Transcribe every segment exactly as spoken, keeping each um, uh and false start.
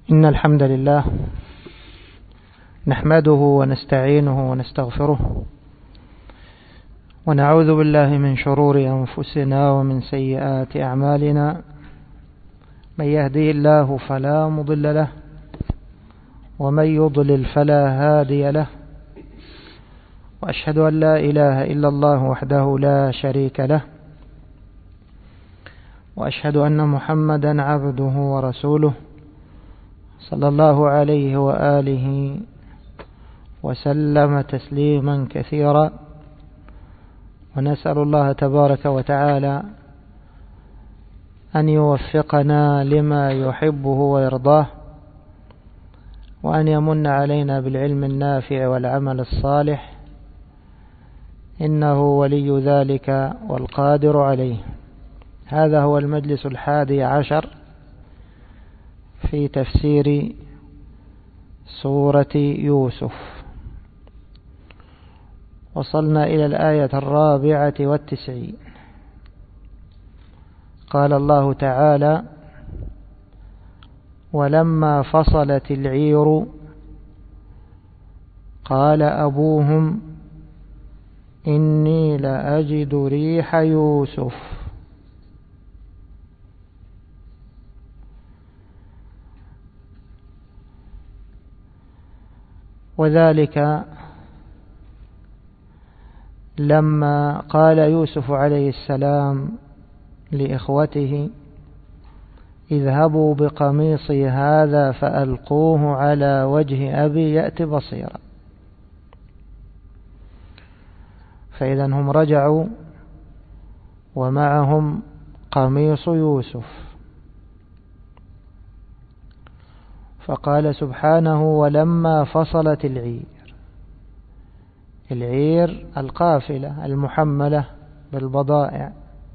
إن الحمد لله نحمده ونستعينه ونستغفره ونعوذ بالله من شرور أنفسنا ومن سيئات أعمالنا. من يهدي الله فلا مضل له ومن يضلل فلا هادي له، وأشهد أن لا إله إلا الله وحده لا شريك له، وأشهد أن محمدا عبده ورسوله صلى الله عليه وآله وسلم تسليما كثيرا. ونسأل الله تبارك وتعالى أن يوفقنا لما يحبه ويرضاه، وأن يمن علينا بالعلم النافع والعمل الصالح، إنه ولي ذلك والقادر عليه. هذا هو المجلس الحادي عشر في تفسير سورة يوسف. وصلنا إلى الآية الرابعة والتسعين. قال الله تعالى: ولما فصلت العير قال أبوهم إني لأجد ريح يوسف. وذلك لما قال يوسف عليه السلام لإخوته: اذهبوا بقميصي هذا فألقوه على وجه أبي يأت بصيرا. فإذا هم رجعوا ومعهم قميص يوسف. فقال سبحانه: ولما فصلت العير. العير القافلة المحملة بالبضائع.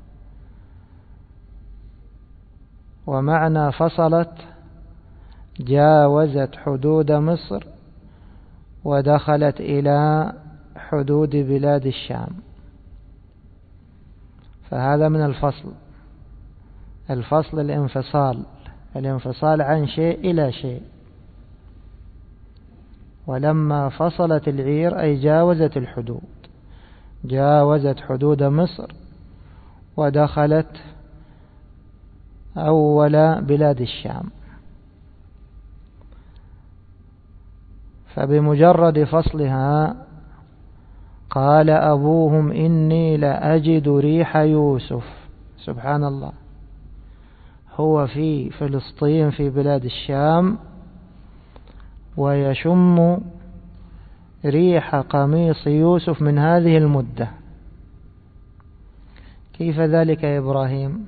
ومعنى فصلت جاوزت حدود مصر ودخلت إلى حدود بلاد الشام. فهذا من الفصل. الفصل الانفصال، الانفصال عن شيء إلى شيء. ولما فصلت العير أي جاوزت الحدود، جاوزت حدود مصر ودخلت أول بلاد الشام. فبمجرد فصلها قال أبوهم إني لأجد ريح يوسف. سبحان الله، هو في فلسطين في بلاد الشام ويشم ريح قميص يوسف من هذه المدة. كيف ذلك يا إبراهيم؟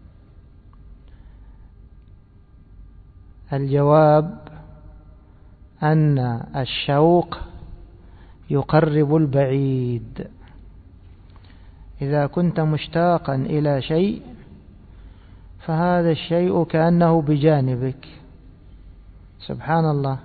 الجواب أن الشوق يقرب البعيد. إذا كنت مشتاقا إلى شيء فهذا الشيء كأنه بجانبك. سبحان الله.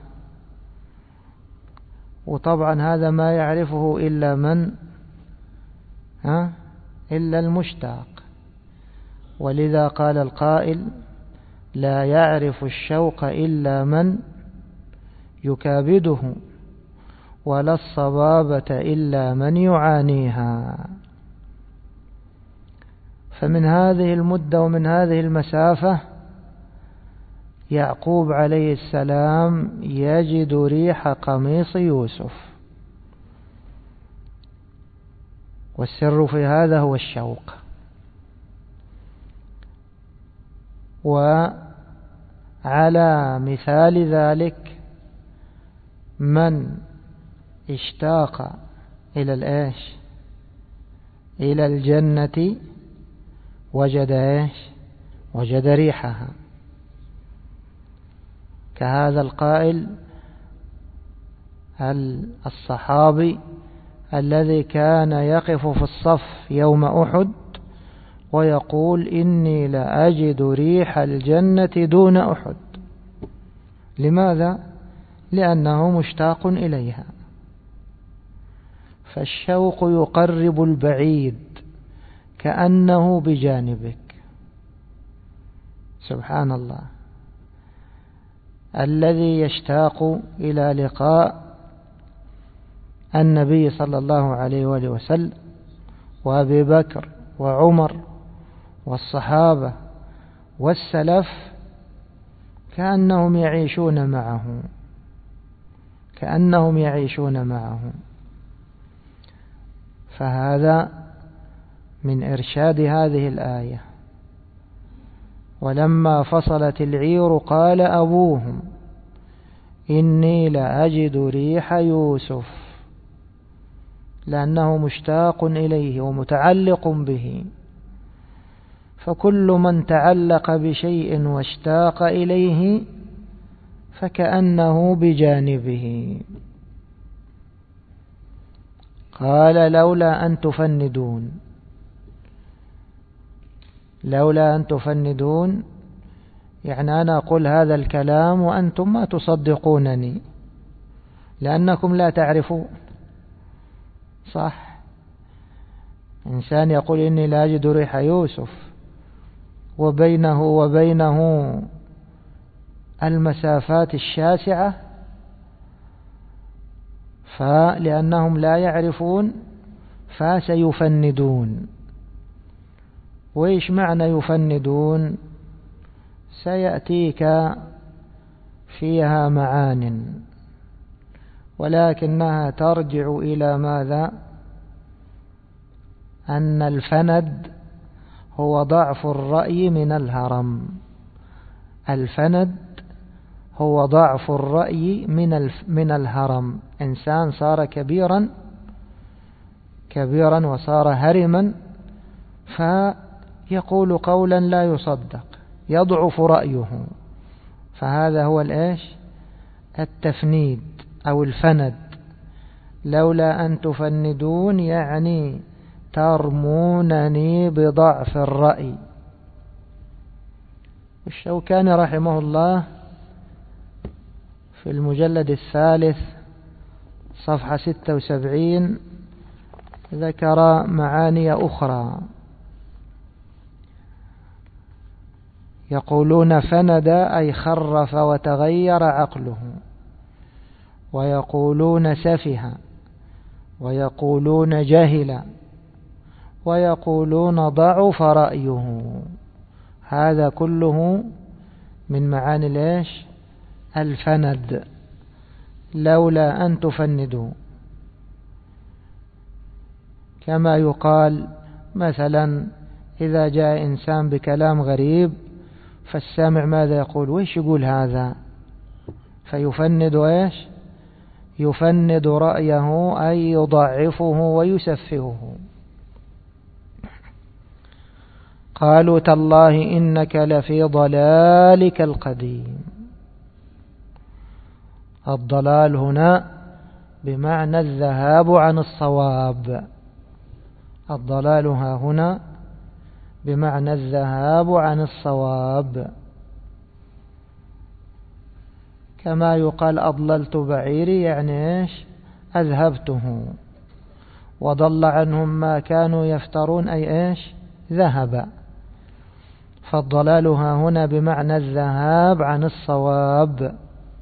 وطبعا هذا ما يعرفه إلا من ها إلا المشتاق. ولذا قال القائل: لا يعرف الشوق إلا من يكابده، ولا الصبابة إلا من يعانيها. فمن هذه المدة ومن هذه المسافة يعقوب عليه السلام يجد ريح قميص يوسف. والسر في هذا هو الشوق. وعلى مثال ذلك من اشتاق إلى الإيش؟ إلى الجنة وجد إيش؟ وجد ريحها. كهذا القائل الصحابي الذي كان يقف في الصف يوم أحد ويقول: إني لأجد ريح الجنة دون أحد. لماذا؟ لأنه مشتاق إليها. فالشوق يقرب البعيد كأنه بجانبك. سبحان الله. الذي يشتاق إلى لقاء النبي صلى الله عليه وآله وسلم وأبي بكر وعمر والصحابة والسلف كأنهم يعيشون معه كأنهم يعيشون معه فهذا من إرشاد هذه الآية. ولما فصلت العير قال أبوهم إني لأجد ريح يوسف، لأنه مشتاق إليه ومتعلق به، فكل من تعلق بشيء واشتاق إليه فكأنه بجانبه. قال لولا أن تفندون، لولا أن تفندون يعني أنا أقول هذا الكلام وأنتم ما تصدقونني لأنكم لا تعرفون. صح، إنسان يقول إني لا أجد ريح يوسف وبينه وبينه المسافات الشاسعة، فلأنهم لا يعرفون فسيفندون. وإيش معنى يفندون؟ سيأتيك فيها معان، ولكنها ترجع إلى ماذا؟ أن الفند هو ضعف الرأي من الهرم. الفند هو ضعف الرأي من من الهرم. إنسان صار كبيرا كبيرا وصار هرما فيقول قولا لا يصدق، يضعف رأيه، فهذا هو الإيش؟ التفنيد أو الفند. لولا أن تفندون يعني ترمونني بضعف الرأي. الشوكاني رحمه الله في المجلد الثالث صفحة ستة وسبعين ذكر معاني أخرى، يقولون فند أي خرف وتغير عقله، ويقولون سفه، ويقولون جهل، ويقولون ضعف رأيه. هذا كله من معاني ليش؟ الفند. لولا أن تفندوا، كما يقال مثلا إذا جاء إنسان بكلام غريب فالسامع ماذا يقول؟ ويش يقول هذا؟ فيفند إيش؟ يفند رأيه أي يضعفه ويسفهه. قالوا تالله إنك لفي ضلالك القديم. الضلال هنا بمعنى الذهاب عن الصواب. الضلال ها هنا بمعنى الذهاب عن الصواب، كما يقال أضللت بعيري يعني إيش؟ أذهبته. وضل عنهم ما كانوا يفترون أي إيش؟ ذهب. فالضلال ها هنا بمعنى الذهاب عن الصواب،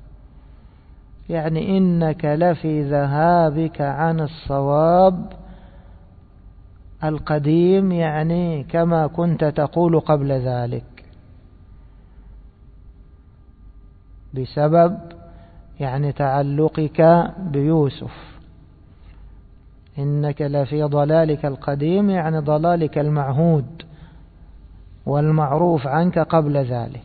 يعني إنك لفي ذهابك عن الصواب القديم، يعني كما كنت تقول قبل ذلك، بسبب يعني تعلقك بيوسف. إنك لفي ضلالك القديم يعني ضلالك المعهود والمعروف عنك قبل ذلك.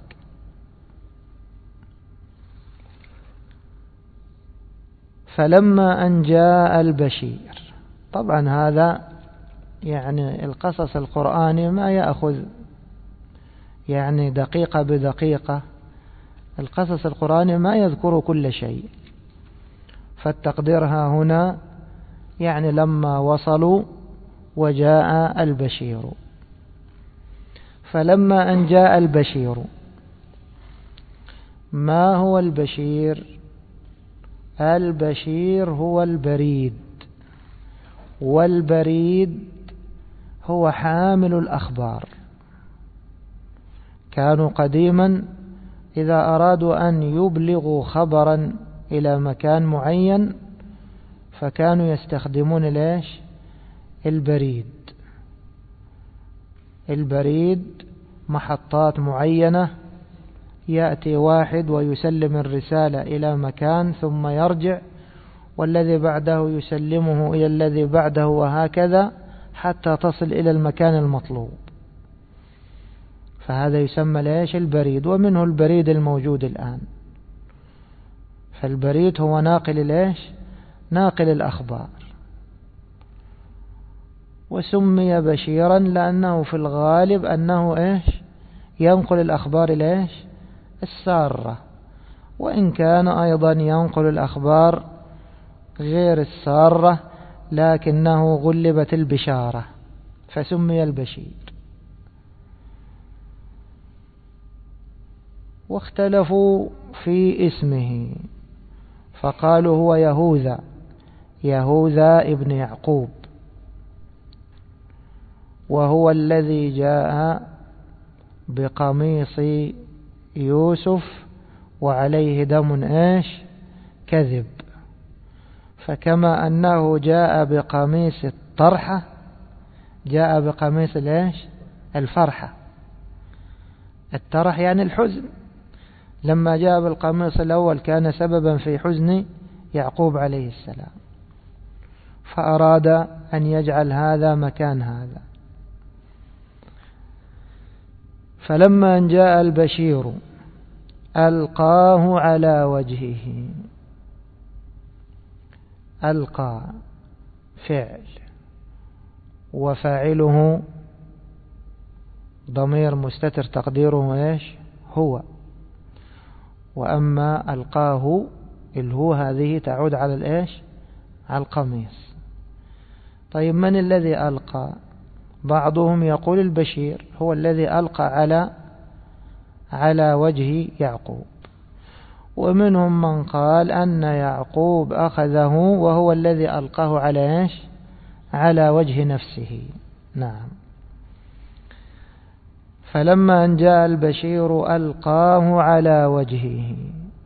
فلما أن جاء البشير، طبعا هذا يعني القصص القرآني ما يأخذ يعني دقيقة بدقيقة، القصص القرآني ما يذكر كل شيء، فالتقدير ها هنا يعني لما وصلوا وجاء البشير. فلما أن جاء البشير، ما هو البشير؟ البشير هو البريد، والبريد هو حامل الأخبار. كانوا قديما إذا أرادوا أن يبلغوا خبرا إلى مكان معين فكانوا يستخدمون ليش البريد. البريد محطات معينة، يأتي واحد ويسلم الرسالة إلى مكان ثم يرجع، والذي بعده يسلمه إلى الذي بعده، وهكذا حتى تصل إلى المكان المطلوب. فهذا يسمى ليش البريد، ومنه البريد الموجود الآن. فالبريد هو ناقل ليش ناقل الأخبار، وسمي بشيرا لأنه في الغالب أنه إيش ينقل الأخبار ليش السارة، وإن كان أيضا ينقل الأخبار غير السارة لكنه غلبت البشارة فسمي البشير. واختلفوا في اسمه فقالوا هو يهوذا، يهوذا ابن يعقوب، وهو الذي جاء بقميص يوسف وعليه دم ايش كذب. فكما أنه جاء بقميص الطرحة جاء بقميص الايش الفرحة. الطرح يعني الحزن، لما جاء بالقميص الأول كان سببا في حزن يعقوب عليه السلام، فأراد أن يجعل هذا مكان هذا. فلما أن جاء البشير ألقاه على وجهه. ألقى فعل وفاعله ضمير مستتر تقديره ايش هو، وأما ألقاه الهو هذه تعود على الايش على القميص. طيب من الذي ألقى؟ بعضهم يقول البشير هو الذي ألقى على على وجه يعقوب، ومنهم من قال أن يعقوب أخذه وهو الذي ألقاه على ايش على وجه نفسه. نعم. فلما أن جاء البشير ألقاه على وجهه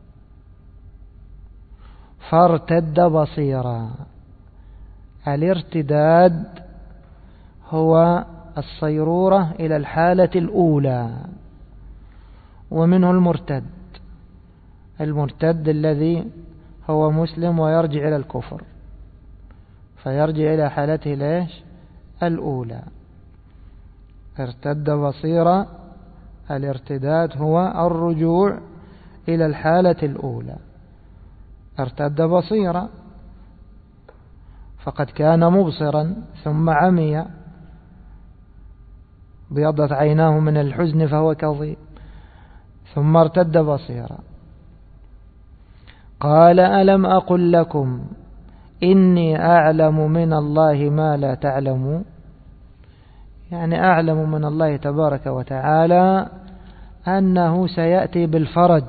فارتد بصيرا. الارتداد هو الصيرورة إلى الحالة الأولى، ومنه المرتد. المرتد الذي هو مسلم ويرجع إلى الكفر فيرجع إلى حالته ليش الأولى. ارتد بصيرا، الارتداد هو الرجوع إلى الحالة الأولى. ارتد بصيرا فقد كان مبصرا ثم عمي، بيضت عيناه من الحزن فهو كظيم، ثم ارتد بصيرا. قال ألم أقل لكم إني أعلم من الله ما لا تعلمون، يعني أعلم من الله تبارك وتعالى أنه سيأتي بالفرج،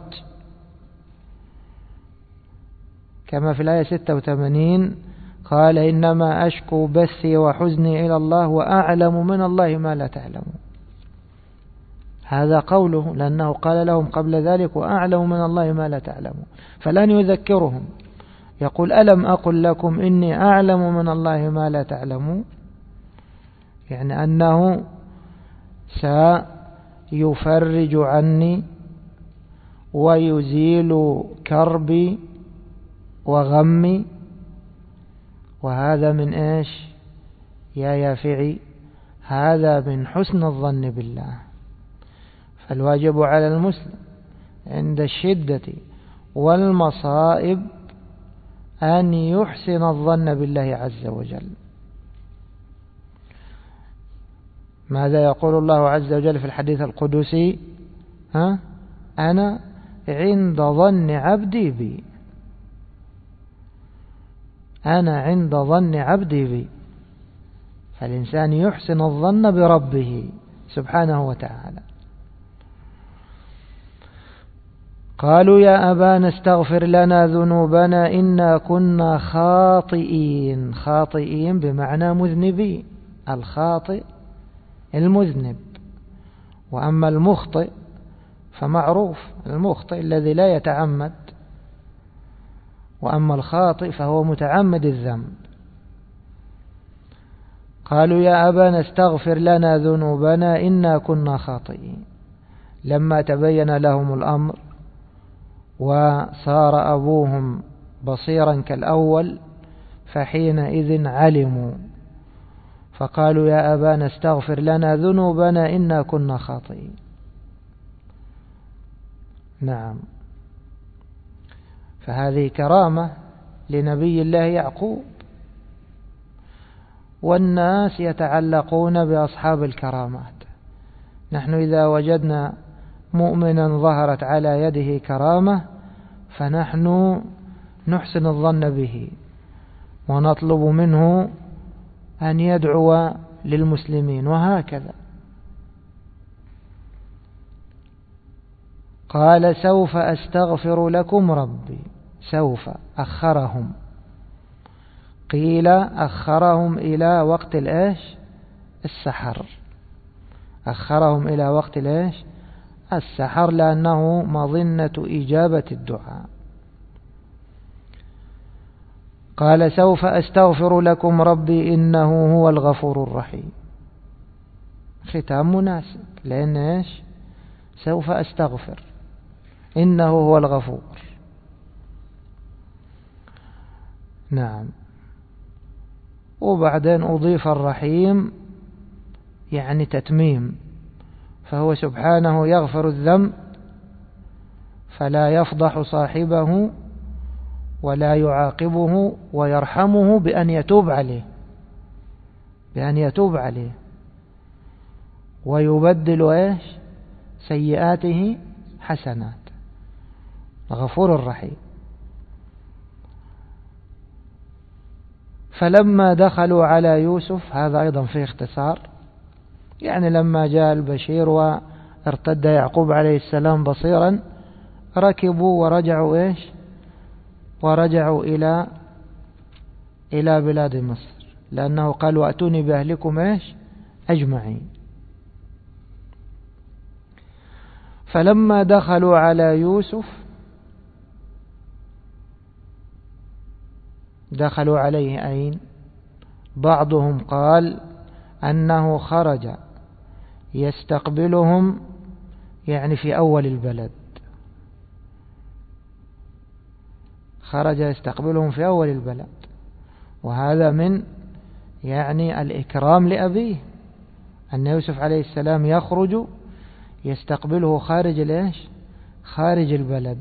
كما في الآية ستة وثمانين قال إنما أشكو بثي وحزني إلى الله وأعلم من الله ما لا تعلمون. هذا قوله، لأنه قال لهم قبل ذلك وأعلم من الله ما لا تعلمون، فلن يذكرهم. يقول ألم أقل لكم إني أعلم من الله ما لا تعلمون، يعني أنه سيفرج عني ويزيل كربي وغمي. وهذا من إيش يا يافعي؟ هذا من حسن الظن بالله. فالواجب على المسلم عند الشدة والمصائب أن يحسن الظن بالله عز وجل. ماذا يقول الله عز وجل في الحديث القدسي؟ ها أنا عند ظن عبدي بي، أنا عند ظن عبدي بي. فالإنسان يحسن الظن بربه سبحانه وتعالى. قالوا يا أبانا استغفر لنا ذنوبنا إنا كنا خاطئين. خاطئين بمعنى مذنبين، الخاطئ المذنب، وأما المخطئ فمعروف المخطئ الذي لا يتعمد، وأما الخاطئ فهو متعمد الذنب. قالوا يا أبانا استغفر لنا ذنوبنا إنا كنا خاطئين. لما تبين لهم الأمر وصار أبوهم بصيرا كالأول فحينئذ علموا، فقالوا يا أبانا استغفر لنا ذنوبنا إنا كنا خاطئين. نعم، فهذه كرامة لنبي الله يعقوب، والناس يتعلقون بأصحاب الكرامات. نحن إذا وجدنا مؤمنا ظهرت على يده كرامة فنحن نحسن الظن به ونطلب منه أن يدعو للمسلمين، وهكذا. قال سوف أستغفر لكم ربي. سوف أخرهم، قيل أخرهم إلى وقت الإيش؟ السحر. أخرهم إلى وقت الإيش؟ السحر، لأنه مظنة إجابة الدعاء. قال سوف أستغفر لكم ربي إنه هو الغفور الرحيم. ختام مناسب، لأن إيش؟ سوف أستغفر، إنه هو الغفور. نعم. وبعدين أضيف الرحيم يعني تتميم، فهو سبحانه يغفر الذنب فلا يفضح صاحبه ولا يعاقبه، ويرحمه بأن يتوب عليه، بأن يتوب عليه ويبدل إيش؟ سيئاته حسنات. غفور الرحيم. فلما دخلوا على يوسف، هذا أيضا فيه اختصار، يعني لما جاء البشير وارتد يعقوب عليه السلام بصيرا ركبوا ورجعوا إيش؟ ورجعوا إلى إلى بلاد مصر، لأنه قال وأتوني بأهلكم إيش؟ أجمعين. فلما دخلوا على يوسف دخلوا عليه أين؟ بعضهم قال أنه خرج يستقبلهم يعني في أول البلد، خرج يستقبلهم في أول البلد، وهذا من يعني الإكرام لأبيه، أن يوسف عليه السلام يخرج يستقبله خارج الإيش؟ خارج البلد،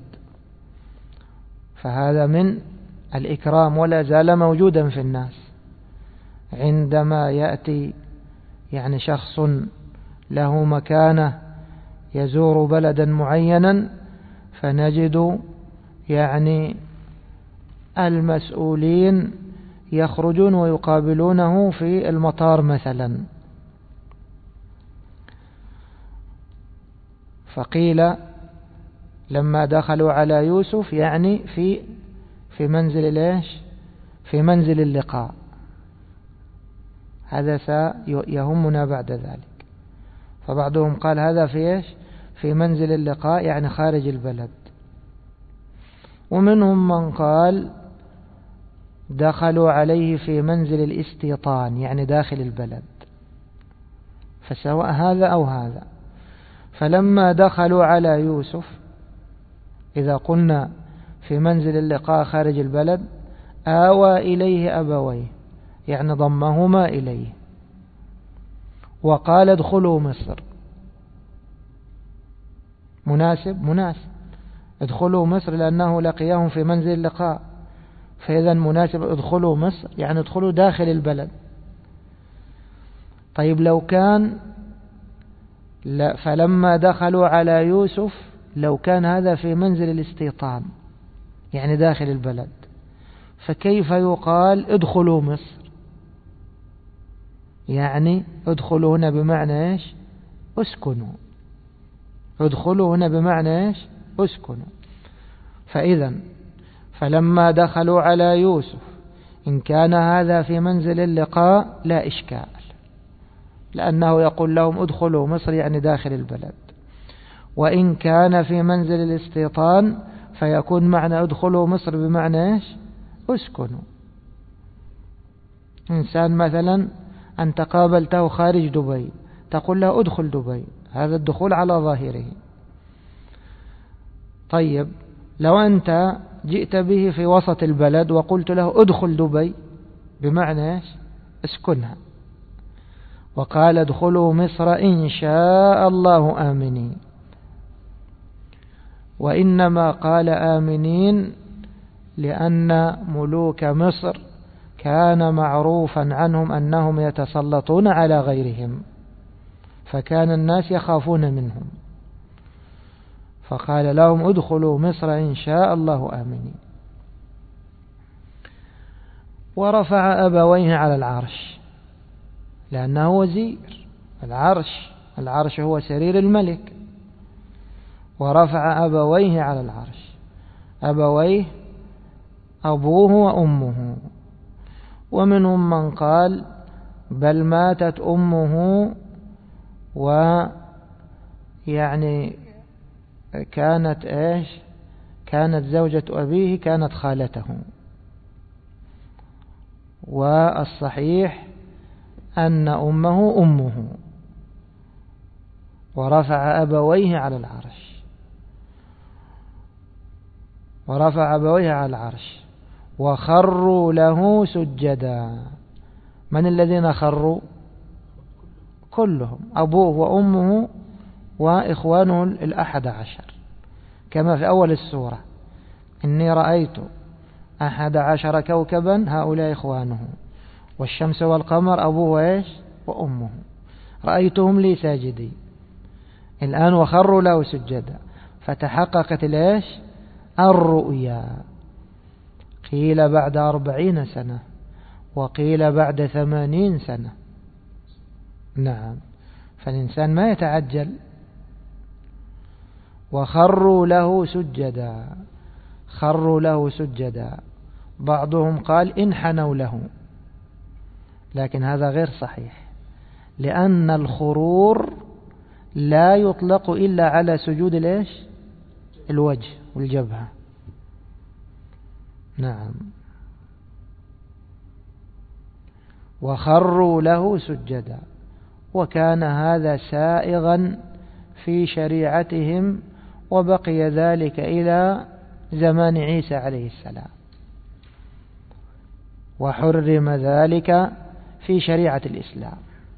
فهذا من الإكرام، ولا زال موجودا في الناس. عندما يأتي يعني شخص له مكانة يزور بلدا معينا فنجد يعني المسؤولين يخرجون ويقابلونه في المطار مثلا. فقيل لما دخلوا على يوسف يعني في في منزل ليش؟ في منزل اللقاء. هذا سيهمنا بعد ذلك. فبعضهم قال هذا في إيش؟ في منزل اللقاء يعني خارج البلد. ومنهم من قال دخلوا عليه في منزل الاستيطان يعني داخل البلد، فسواء هذا أو هذا. فلما دخلوا على يوسف إذا قلنا في منزل اللقاء خارج البلد آوى إليه أبويه يعني ضمهما إليه وقال ادخلوا مصر. مناسب مناسب ادخلوا مصر لأنه لقيهم في منزل اللقاء، فإذا مناسب ادخلوا مصر يعني ادخلوا داخل البلد. طيب لو كان لا فلما دخلوا على يوسف لو كان هذا في منزل الاستيطان يعني داخل البلد، فكيف يقال ادخلوا مصر؟ يعني ادخلوا هنا بمعنى ايش؟ اسكنوا. ادخلوا هنا بمعنى ايش؟ اسكنوا. فإذا فلما دخلوا على يوسف إن كان هذا في منزل اللقاء لا إشكال، لأنه يقول لهم ادخلوا مصر يعني داخل البلد. وإن كان في منزل الاستيطان فيكون معنى ادخلوا مصر بمعنى ايش؟ اسكنوا. إنسان مثلا أنت قابلته خارج دبي تقول له ادخل دبي، هذا الدخول على ظاهره. طيب لو أنت جئت به في وسط البلد وقلت له ادخل دبي بمعنى ايش؟ اسكنها. وقال ادخلوا مصر إن شاء الله آمنين، وإنما قال آمنين لأن ملوك مصر كان معروفا عنهم أنهم يتسلطون على غيرهم، فكان الناس يخافون منهم، فقال لهم ادخلوا مصر إن شاء الله آمنين. ورفع أبويه على العرش لأنه وزير العرش، العرش هو سرير الملك. ورفع أبويه على العرش، أبويه أبوه وأمه. ومنهم من قال بل ماتت أمه ويعني كانت إيش؟ كانت زوجة أبيه كانت خالته. والصحيح أن أمه أمه. ورفع أبويه على العرش، ورفع أبويه على العرش وخروا له سجدا. من الذين خروا؟ كلهم، أبوه وأمه وإخوانه الأحد عشر، كما في أول السورة إني رأيت أحد عشر كوكبا هؤلاء إخوانه والشمس والقمر أبوه إيش؟ وأمه رأيتهم لي ساجدين. الآن وخروا له سجدا، فتحققت الإيش؟ الرؤيا. قيل بعد أربعين سنة وقيل بعد ثمانين سنة. نعم، فالإنسان ما يتعجل. وخروا له سجدا، خروا له سجدا. بعضهم قال انحنوا له، لكن هذا غير صحيح، لأن الخرور لا يطلق إلا على سجود الإيش؟ الوجه والجبهة. نعم. وخروا له سجدا، وكان هذا سائغا في شريعتهم، وبقي ذلك إلى زمان عيسى عليه السلام، وحرم ذلك في شريعة الإسلام.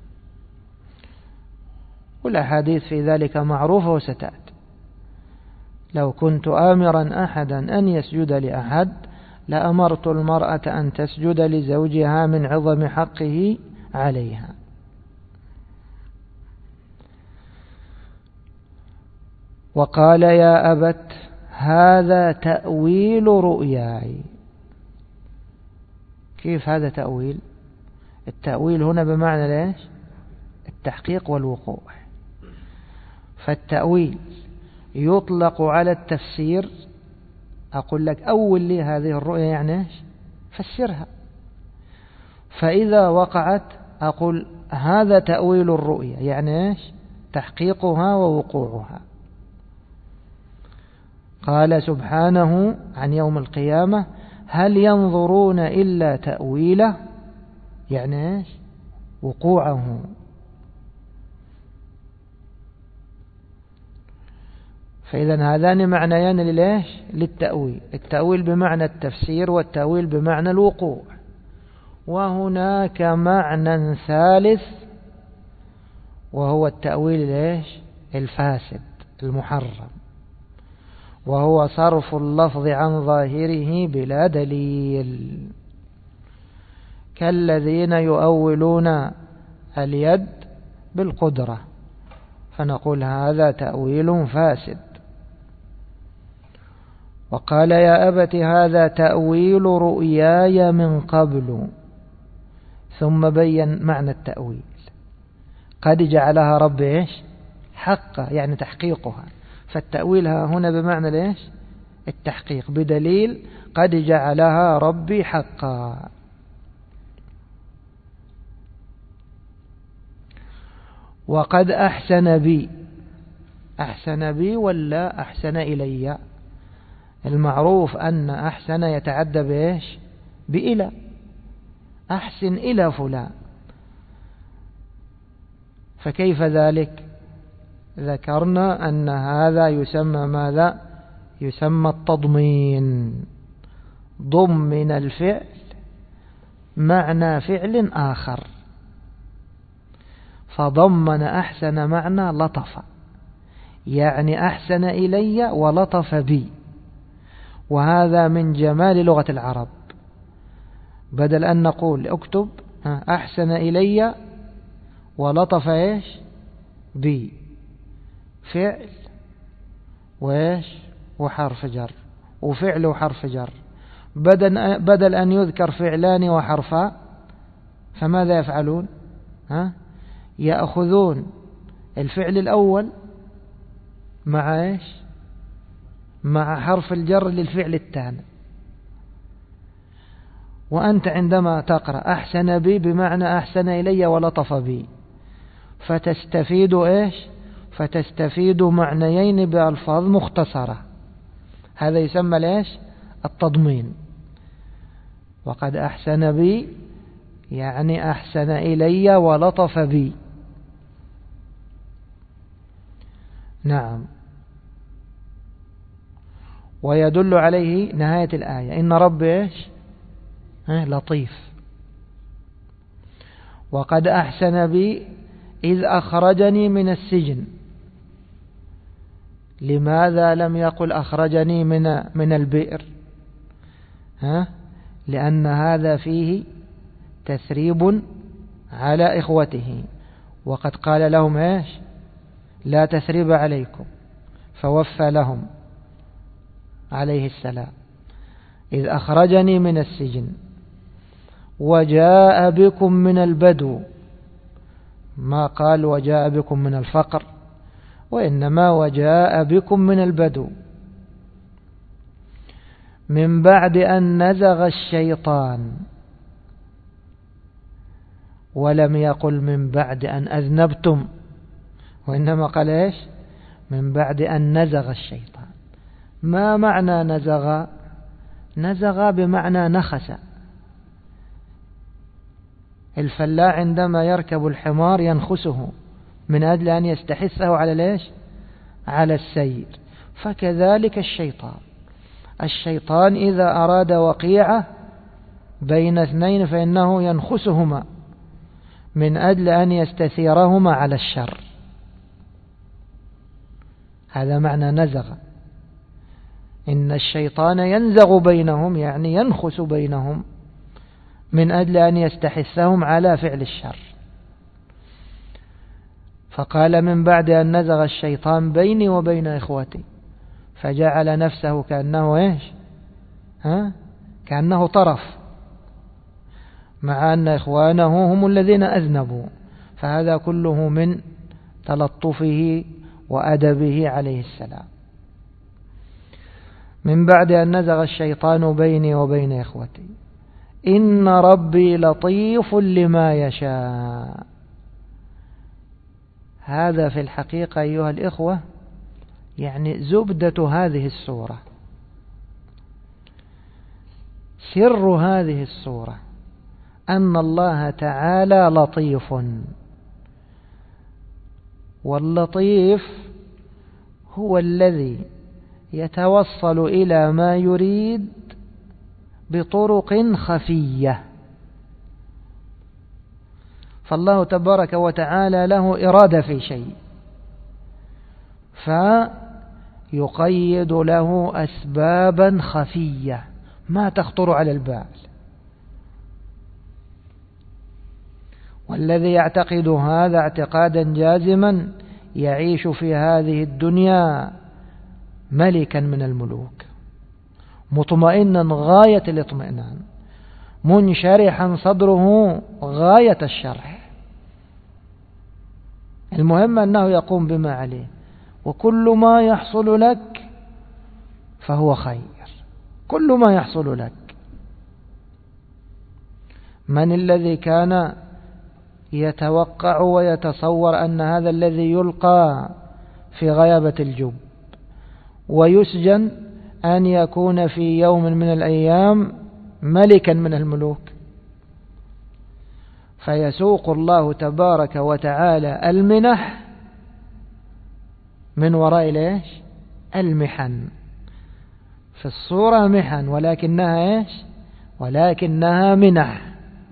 والأحاديث في ذلك معروفة وستأتي. لو كنت آمرا أحدا أن يسجد لأحد لأمرت المرأة أن تسجد لزوجها من عظم حقه عليها. وقال يا أبت هذا تأويل رؤياي. كيف هذا تأويل؟ التأويل هنا بمعنى ليش؟ التحقيق والوقوع. فالتأويل يطلق على التفسير، أقول لك أول لي هذه الرؤيا يعني إيش؟ فسرها. فإذا وقعت أقول هذا تأويل الرؤيا، يعني إيش؟ تحقيقها ووقوعها. قال سبحانه عن يوم القيامة هل ينظرون إلا تأويله، يعني إيش؟ وقوعه. فإذا هذان معنيان للإيش؟ للتأويل. التأويل بمعنى التفسير، والتأويل بمعنى الوقوع. وهناك معنى ثالث وهو التأويل الإيش؟ الفاسد المحرم، وهو صرف اللفظ عن ظاهره بلا دليل، كالذين يؤولون اليد بالقدرة، فنقول هذا تأويل فاسد. وقال يا أبت هذا تأويل رؤياي من قبل، ثم بين معنى التأويل. قد جعلها رب إيش؟ حقا، يعني تحقيقها. فالتأويل هنا بمعنى ليش؟ التحقيق، بدليل قد جعلها ربي حقا. وقد أحسن بي، أحسن بي ولا أحسن إلي؟ المعروف أن أحسن يتعدى بإيش؟ بإلى، أحسن إلى فلان، فكيف ذلك؟ ذكرنا أن هذا يسمى ماذا؟ يسمى التضمين، ضمن الفعل معنى فعل آخر، فضمن أحسن معنى لطف، يعني أحسن إلي ولطف بي، وهذا من جمال لغة العرب. بدل أن نقول اكتب أحسن إلي ولطف إيش؟ بي، فعل وإيش؟ وحرف جر، وفعل وحرف جر، بدل, بدل أن يذكر فعلان وحرفا فماذا يفعلون؟ ها؟ يأخذون الفعل الأول مع إيش؟ مع حرف الجر للفعل الثاني. وأنت عندما تقرأ أحسن بي بمعنى أحسن إلي ولطف بي، فتستفيد إيش؟ فتستفيد معنيين بألفاظ مختصرة، هذا يسمى ليش؟ التضمين. وقد أحسن بي يعني أحسن إلي ولطف بي. نعم. ويدل عليه نهاية الآية إن ربي إيش؟ لطيف. وقد أحسن بي إذ أخرجني من السجن. لماذا لم يقل أخرجني من من البئر؟ ها؟ لأن هذا فيه تثريب على إخوته، وقد قال لهم إيش؟ لا تثريب عليكم، فوفى لهم عليه السلام. إذ أخرجني من السجن وجاء بكم من البدو، ما قال وجاء بكم من الفقر، وإنما وجاء بكم من البدو، من بعد أن نزغ الشيطان، ولم يقل من بعد أن أذنبتم، وإنما قال إيش؟ من بعد أن نزغ الشيطان. ما معنى نزغ؟ نزغ بمعنى نخس. الفلاح عندما يركب الحمار ينخسه من أجل أن يستحثه على ليش؟ على السير. فكذلك الشيطان، الشيطان إذا أراد وقيعة بين اثنين فإنه ينخسهما من أجل أن يستثيرهما على الشر. هذا معنى نزغ. إن الشيطان ينزغ بينهم، يعني ينخس بينهم من أجل أن يستحثهم على فعل الشر. فقال من بعد أن نزغ الشيطان بيني وبين إخوتي، فجعل نفسه كأنه إيش؟ ها؟ كأنه طرف، مع أن إخوانه هم الذين أذنبوا. فهذا كله من تلطفه وأدبه عليه السلام. من بعد أن نزغ الشيطان بيني وبين إخوتي إن ربي لطيف لما يشاء. هذا في الحقيقة أيها الإخوة يعني زبدة هذه السورة، سر هذه السورة أن الله تعالى لطيف، واللطيف هو الذي يتوصل إلى ما يريد بطرق خفية. فالله تبارك وتعالى له إرادة في شيء، فيقيد له أسبابا خفية ما تخطر على البال. والذي يعتقد هذا اعتقادا جازما يعيش في هذه الدنيا ملكا من الملوك، مطمئنا غاية الاطمئنان، منشرحا صدره غاية الشرح. المهم أنه يقوم بما عليه، وكل ما يحصل لك فهو خير، كل ما يحصل لك. من الذي كان يتوقع ويتصور أن هذا الذي يلقى في غيابة الجب، ويسجن أن يكون في يوم من الأيام ملكا من الملوك. فيسوق الله تبارك وتعالى المنح من وراء ليش المحن. في الصورة محن ولكنها إيش ولكنها منح.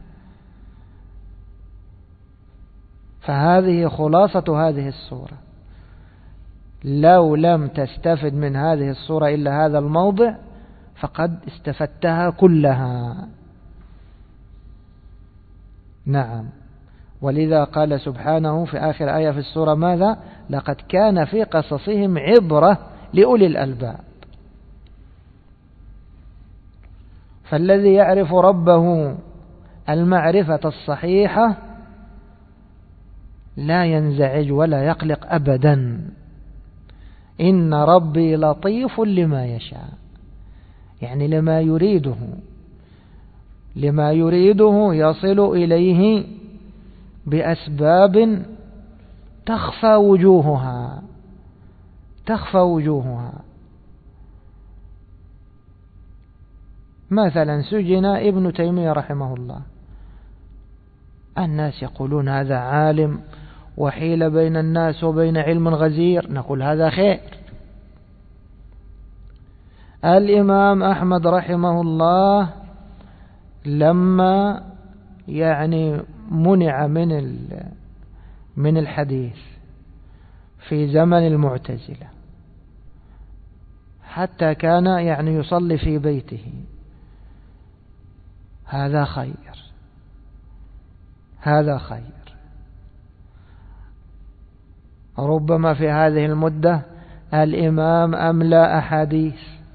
فهذه خلاصة هذه الصورة. لو لم تستفد من هذه الصورة إلا هذا الموضع فقد استفدتها كلها. نعم. ولذا قال سبحانه في آخر آية في السورة ماذا؟ لقد كان في قصصهم عبرة لأولي الألباب. فالذي يعرف ربه المعرفة الصحيحة لا ينزعج ولا يقلق أبدا. إن ربي لطيف لما يشاء، يعني لما يريده لما يريده يصل إليه بأسباب تخفى وجوهها تخفى وجوهها. مثلا سجن ابن تيمية رحمه الله، الناس يقولون هذا عالم وحيل بين الناس وبين علم غزير، نقول هذا خير. الإمام أحمد رحمه الله لما يعني منع من من الحديث في زمن المعتزلة حتى كان يعني يصلي في بيته، هذا خير هذا خير. ربما في هذه المدة الإمام أملى أحاديث،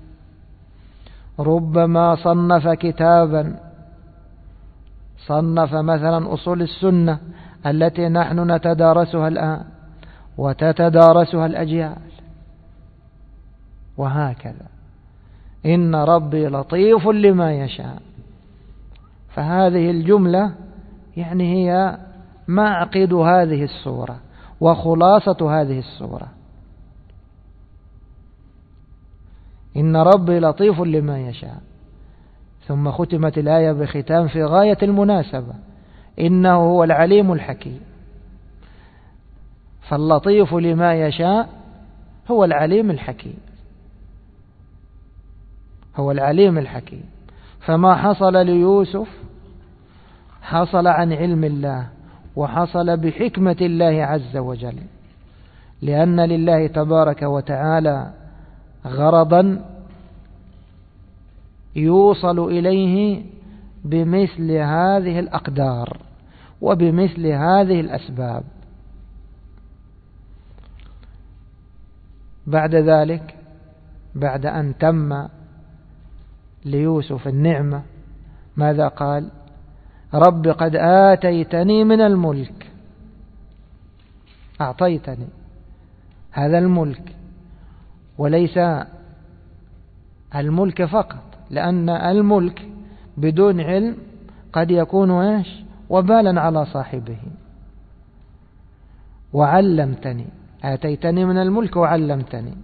ربما صنف كتابا، صنف مثلا أصول السنة التي نحن نتدارسها الآن وتتدارسها الأجيال، وهكذا. إن ربي لطيف لما يشاء. فهذه الجملة يعني هي معقد هذه السورة وخلاصة هذه السورة. إن ربي لطيف لما يشاء. ثم ختمت الآية بختام في غاية المناسبة: إنه هو العليم الحكيم. فاللطيف لما يشاء هو العليم الحكيم هو العليم الحكيم. فما حصل ليوسف حصل عن علم الله وحصل بحكمة الله عز وجل، لأن لله تبارك وتعالى غرضا يوصل إليه بمثل هذه الأقدار وبمثل هذه الأسباب. بعد ذلك، بعد أن تم ليوسف النعمة، ماذا قال؟ رب قد آتيتني من الملك. أعطيتني هذا الملك، وليس الملك فقط، لأن الملك بدون علم قد يكون إيش؟ وبالا على صاحبه. وعلمتني، آتيتني من الملك وعلمتني،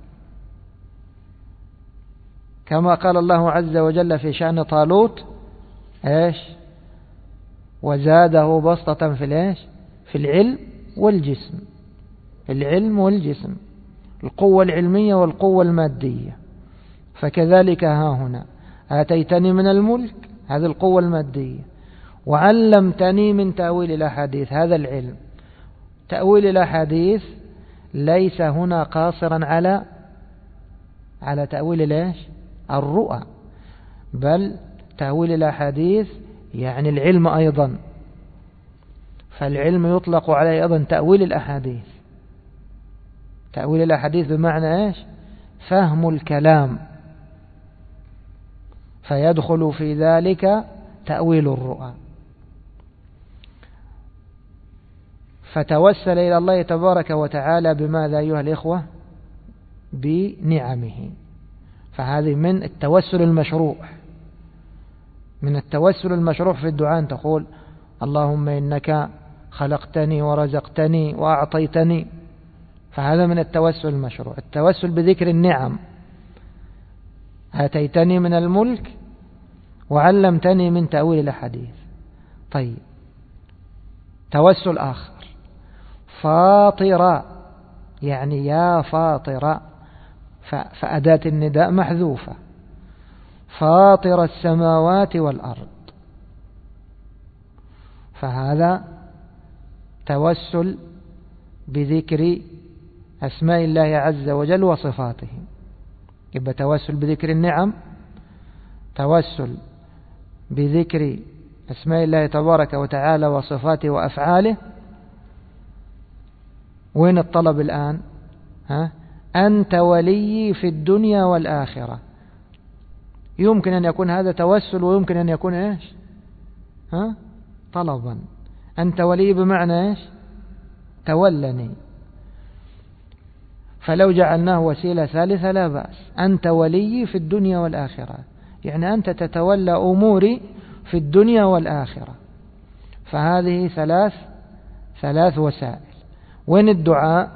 كما قال الله عز وجل في شأن طالوت إيش؟ وزاده بسطة في الإيش؟ في العلم والجسم. العلم والجسم، القوة العلمية والقوة المادية. فكذلك ها هنا آتيتني من الملك، هذه القوة المادية، وعلمتني من تأويل الأحاديث، هذا العلم. تأويل الأحاديث ليس هنا قاصرا على على تأويل ليش؟ الرؤى، بل تأويل الأحاديث يعني العلم أيضا. فالعلم يطلق عليه أيضا تأويل الأحاديث. تأويل الأحاديث بمعنى إيش؟ فهم الكلام، فيدخل في ذلك تأويل الرؤى. فتوسل إلى الله تبارك وتعالى بماذا أيها الإخوة؟ بنعمه. فهذه من التوسل المشروع، من التوسل المشروع في الدعاء، تقول اللهم إنك خلقتني ورزقتني وأعطيتني، فهذا من التوسل المشروع. التوسل بذكر النعم، آتيتني من الملك وعلمتني من تأويل الأحاديث. طيب، توسل آخر، فاطر، يعني يا فاطر، فأداة النداء محذوفة، فاطر السماوات والأرض، فهذا توسل بذكر أسماء الله عز وجل وصفاته. يبقى توسل بذكر النعم، توسل بذكر أسماء الله تبارك وتعالى وصفاته وأفعاله. وين الطلب الآن؟ ها؟ أنت ولي في الدنيا والآخرة. يمكن أن يكون هذا توسل، ويمكن أن يكون إيش؟ ها؟ طلبا. أنت ولي بمعنى إيش؟ تولني. فلو جعلناه وسيلة ثالثة لا بأس. أنت ولي في الدنيا والآخرة، يعني أنت تتولى أموري في الدنيا والآخرة. فهذه ثلاث ثلاث وسائل. وين الدعاء؟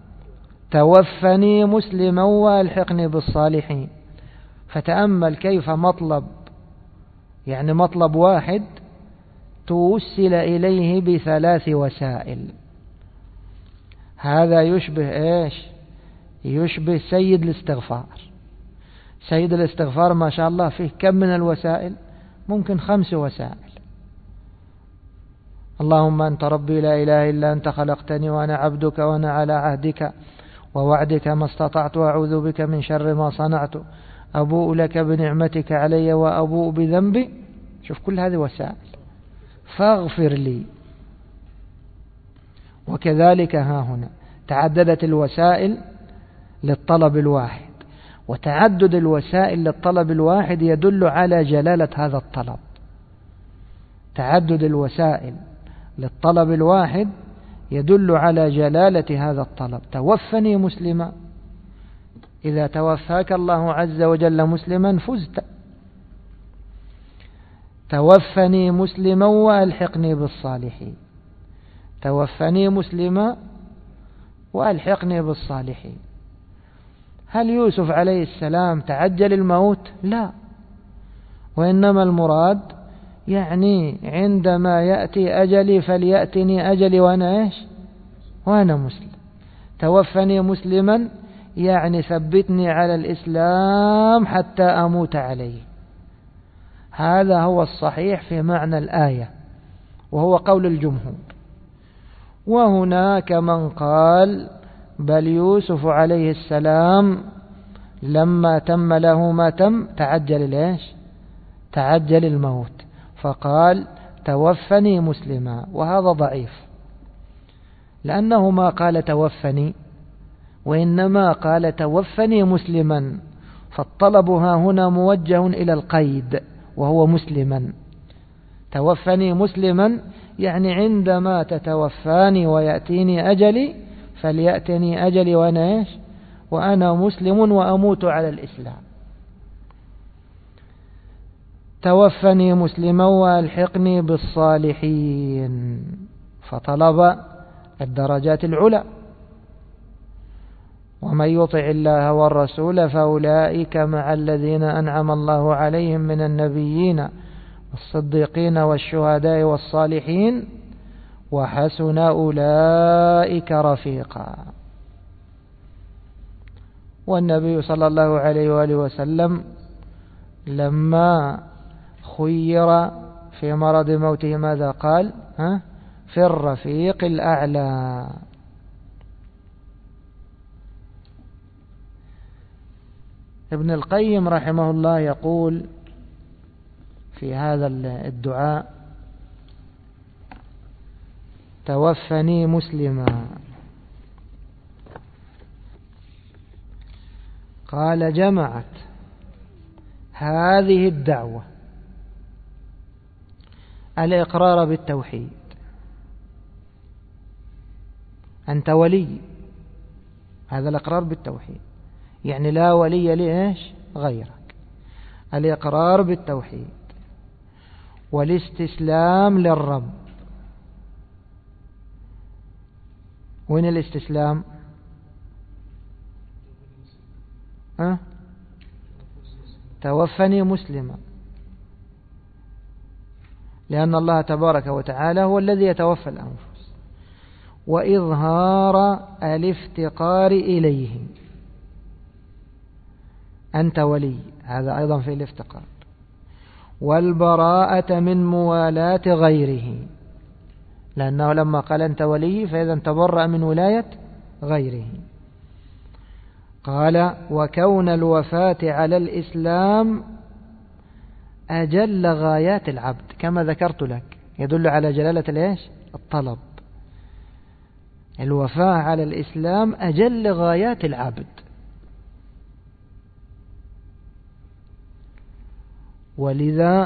توفني مسلما والحقني بالصالحين. فتأمل كيف مطلب، يعني مطلب واحد توسل إليه بثلاث وسائل. هذا يشبه إيش؟ يشبه سيد الاستغفار. سيد الاستغفار ما شاء الله فيه كم من الوسائل؟ ممكن خمس وسائل. اللهم أنت ربي لا إله إلا أنت خلقتني وأنا عبدك وأنا على عهدك ووعدك ما استطعت وأعوذ بك من شر ما صنعت أبوء لك بنعمتك علي وأبوء بذنبي. شوف كل هذه وسائل. فاغفر لي. وكذلك ها هنا تعددت الوسائل للطلب الواحد، وتعدد الوسائل للطلب الواحد يدل على جلالة هذا الطلب. تعدد الوسائل للطلب الواحد يدل على جلالة هذا الطلب. توفني مسلما، إذا توفاك الله عز وجل مسلما فزت. توفني مسلما وألحقني بالصالحين. توفني مسلما وألحقني بالصالحين. هل يوسف عليه السلام تعجل الموت؟ لا، وإنما المراد يعني عندما يأتي أجلي فليأتني أجلي وأنا إيش؟ وأنا مسلم. توفني مسلما يعني ثبتني على الإسلام حتى أموت عليه. هذا هو الصحيح في معنى الآية، وهو قول الجمهور. وهناك من قال بل يوسف عليه السلام لما تم له ما تم تعجل ليش؟ تعجل الموت، فقال توفني مسلما. وهذا ضعيف، لأنه ما قال توفني، وإنما قال توفني مسلما. فالطلب ها هنا موجه إلى القيد وهو مسلما. توفني مسلما يعني عندما تتوفاني ويأتيني أجلي فليأتني أجلي وأنا إيش؟ وأنا مسلم وأموت على الإسلام. توفني مسلما وألحقني بالصالحين، فطلب الدرجات العلى. ومن يطع الله والرسول فأولئك مع الذين أنعم الله عليهم من النبيين والصديقين والشهداء والصالحين وحسن أولئك رفيقا. والنبي صلى الله عليه وآله وسلم لما خير في مرض موته ماذا قال؟ ها؟ في الرفيق الأعلى. ابن القيم رحمه الله يقول في هذا الدعاء توفني مسلما. قال جمعت هذه الدعوة الإقرار بالتوحيد، أنت ولي، هذا الإقرار بالتوحيد يعني لا ولي لإيش غيرك، الإقرار بالتوحيد والاستسلام للرب. وين الاستسلام؟ أه؟ توفني مسلما، لأن الله تبارك وتعالى هو الذي يتوفى الأنفس. وإظهار الافتقار إليه، أنت ولي، هذا أيضا في الافتقار. والبراءة من موالاة غيره، لأنه لما قال أنت ولي فإذا تبرأ من ولاية غيره. قال وكون الوفاة على الإسلام أجل غايات العبد، كما ذكرت لك يدل على جلالة الإيش؟ الطلب. الوفاة على الإسلام أجل غايات العبد. ولذا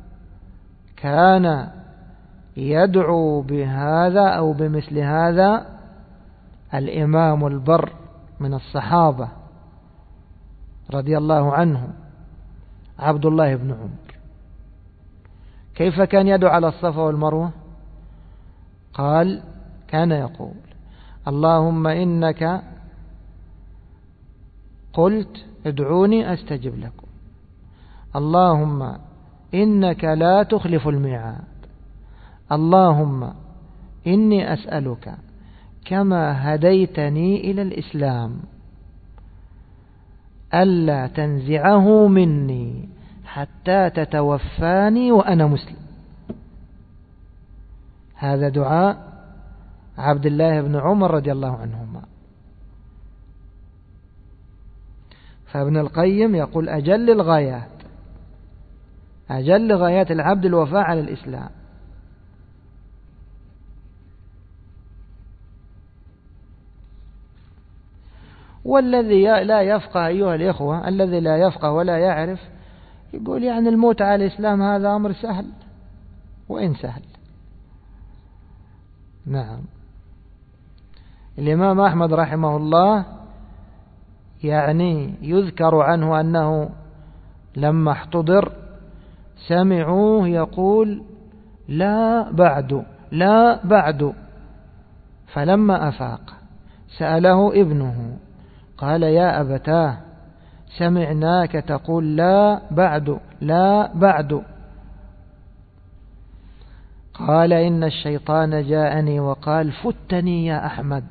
كان يدعو بهذا أو بمثل هذا الإمام البر من الصحابة رضي الله عنه عبد الله بن عمر. كيف كان يدعو على الصفا والمروة؟ قال كان يقول اللهم إنك قلت ادعوني أستجب لكم، اللهم إنك لا تخلف الميعاد، اللهم إني أسألك كما هديتني إلى الإسلام ألا تنزعه مني حتى تتوفاني وأنا مسلم. هذا دعاء عبد الله بن عمر رضي الله عنهما. فابن القيم يقول أجل الغايات، أجل غايات العبد الوفاء على الإسلام. والذي لا يفقه أيها الإخوة، الذي لا يفقه ولا يعرف يقول يعني الموت على الإسلام هذا أمر سهل، وإن سهل. نعم، الإمام أحمد رحمه الله يعني يذكر عنه أنه لما احتضر سمعوه يقول لا بعد لا بعد، فلما أفاق سأله ابنه قال يا أبتاه سمعناك تقول لا بعد لا بعد. قال إن الشيطان جاءني وقال فتني يا أحمد.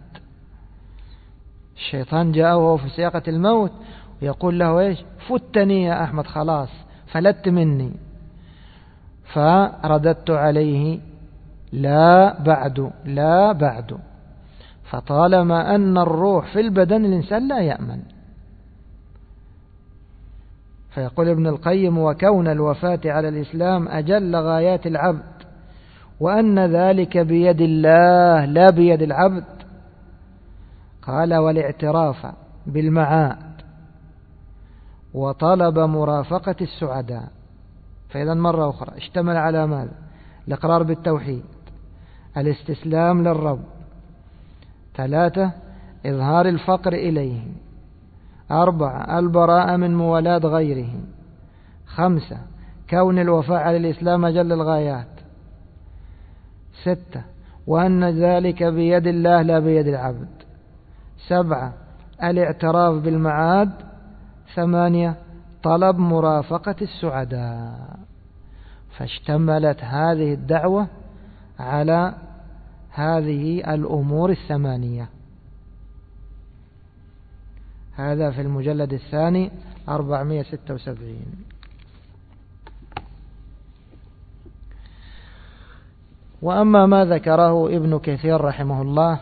الشيطان جاءه وهو في سياقة الموت ويقول له إيش؟ فتني يا أحمد، خلاص فلت مني. فرددت عليه لا بعد لا بعد. فطالما أن الروح في البدن الإنسان لا يأمن. فيقول ابن القيم وكون الوفاة على الإسلام أجل غايات العبد، وأن ذلك بيد الله لا بيد العبد. قال والاعتراف بالمعاد وطلب مرافقة السعداء. فإذا مرة أخرى اشتمل على ماذا؟ الإقرار بالتوحيد، الاستسلام للرب، ثلاثة إظهار الفقر إليه، أربعة البراءة من موالاة غيره، خمسة كون الوفاء على الإسلام أجل الغايات، ستة وأن ذلك بيد الله لا بيد العبد، سبعة الاعتراف بالمعاد، ثمانية طلب مرافقة السعداء. فاشتملت هذه الدعوة على هذه الأمور الثمانية. هذا في المجلد الثاني أربعمائة وستة وسبعين. وأما ما ذكره ابن كثير رحمه الله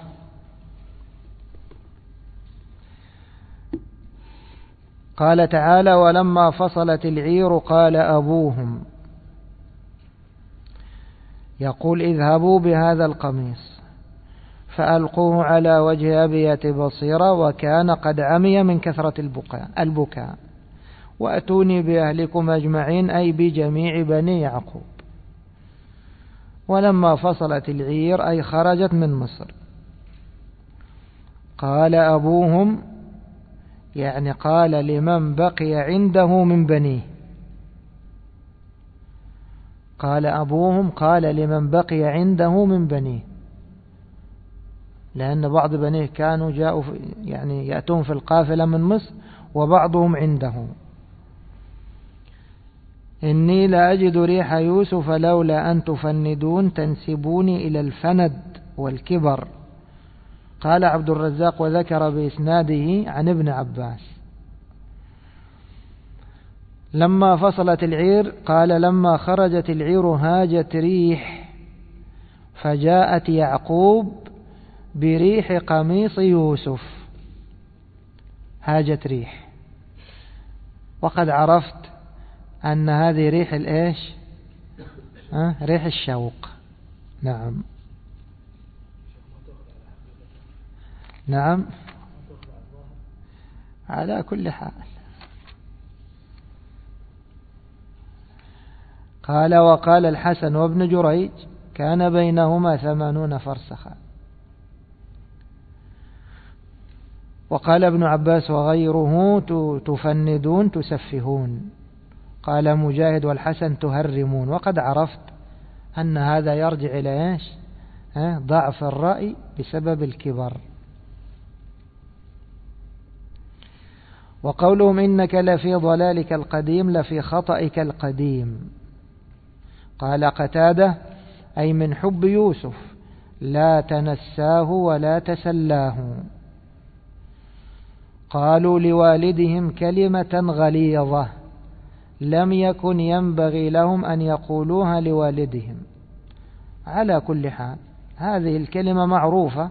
قال تعالى ولما فصلت العير قال أبوهم، يقول اذهبوا بهذا القميص فألقوه على وجه أبي بصيرة وكان قد عمي من كثرة البكاء البكاء وأتوني بأهلكم أجمعين، أي بجميع بني يعقوب. ولما فصلت العير أي خرجت من مصر قال أبوهم، يعني قال لمن بقي عنده من بنيه. قال أبوهم قال لمن بقي عنده من بنيه، لأن بعض بنيه كانوا جاءوا يعني يأتون في القافلة من مصر وبعضهم عنده: إني لأجد ريح يوسف لولا أن تفندون تنسبوني إلى الفند والكبر. قال عبد الرزاق وذكر بإسناده عن ابن عباس. لما فصلت العير قال: لما خرجت العير هاجت ريح فجاءت يعقوب بريح قميص يوسف. هاجت ريح، وقد عرفت أن هذه ريح الإيش؟ أه؟ ريح الشوق. نعم نعم على كل حال. قال: وقال الحسن وابن جريج: كان بينهما ثمانون فرسخا. وقال ابن عباس وغيره: تفندون تسفهون. قال مجاهد والحسن: تهرمون. وقد عرفت أن هذا يرجع إلى إيش؟ ضعف الرأي بسبب الكبر. وقولهم: إنك لفي ضلالك القديم لفي خطئك القديم. قال قتادة: أي من حب يوسف لا تنساه ولا تسلاه. قالوا لوالدهم كلمة غليظة لم يكن ينبغي لهم أن يقولوها لوالدهم. على كل حال هذه الكلمة معروفة،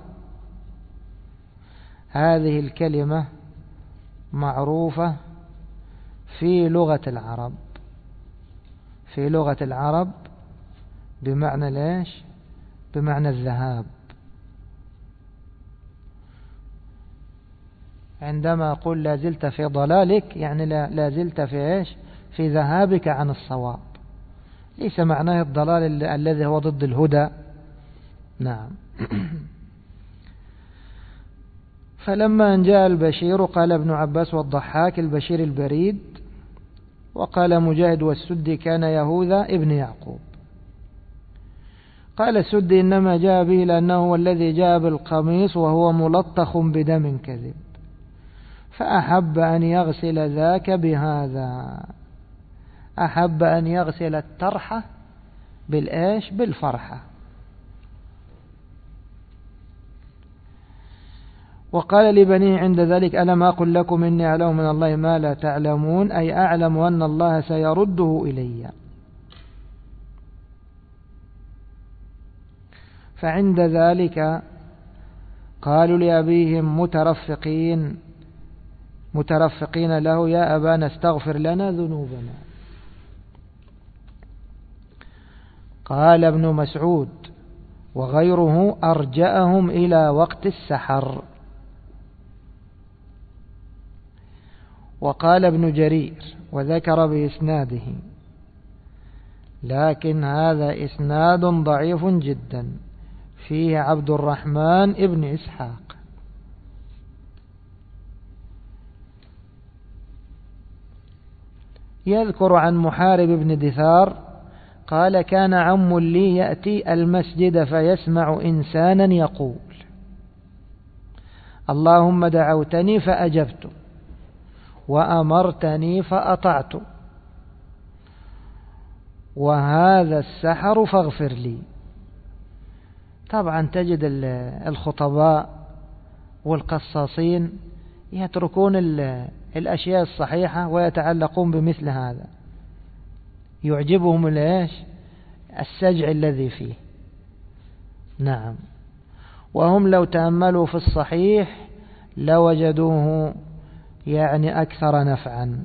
هذه الكلمة معروفة في لغة العرب، في لغة العرب بمعنى ليش؟ بمعنى الذهاب. عندما أقول لا زلت في ضلالك يعني لا زلت في إيش؟ في ذهابك عن الصواب، ليس معناه الضلال الذي هو ضد الهدى. نعم. فلما أن جاء البشير قال ابن عباس والضحاك: البشير البريد. وقال مجاهد والسدي: كان يهوذا ابن يعقوب. قال السدي: إنما جاء به لأنه هو الذي جاء بالقميص وهو ملطخ بدم كذب، فأحب أن يغسل ذاك بهذا. أحب أن يغسل الترحة بالإيش؟ بالفرحة. وقال لبنيه عند ذلك: ألم أقل لكم إني أعلم من الله ما لا تعلمون، أي أعلم أن الله سيرده إلي. فعند ذلك قالوا لأبيهم مترفقين مترفقين له: يا أبانا استغفر لنا ذنوبنا. قال ابن مسعود وغيره: أرجأهم إلى وقت السحر. وقال ابن جرير وذكر بإسناده، لكن هذا إسناد ضعيف جدا، فيه عبد الرحمن ابن إسحاق. يذكر عن محارب بن دثار قال: كان عم لي يأتي المسجد فيسمع إنسانا يقول: اللهم دعوتني فأجبت وأمرتني فأطعت، وهذا السحر فاغفر لي. طبعا تجد الخطباء والقصاصين يتركون الأشياء الصحيحة ويتعلقون بمثل هذا، يعجبهم الإيش؟ السجع الذي فيه. نعم. وهم لو تأملوا في الصحيح لوجدوه يعني أكثر نفعا.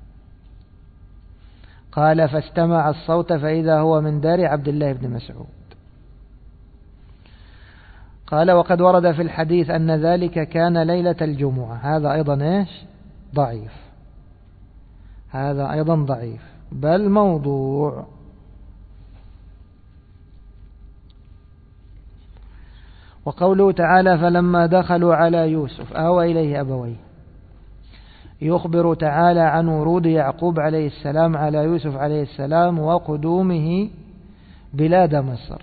قال: فاستمع الصوت فإذا هو من دار عبد الله بن مسعود. قال: وقد ورد في الحديث أن ذلك كان ليلة الجمعة. هذا أيضا إيش؟ ضعيف. هذا أيضا ضعيف بل موضوع. وقوله تعالى: فلما دخلوا على يوسف آوى إليه أبويه، يخبر تعالى عن ورود يعقوب عليه السلام على يوسف عليه السلام وقدومه بلاد مصر،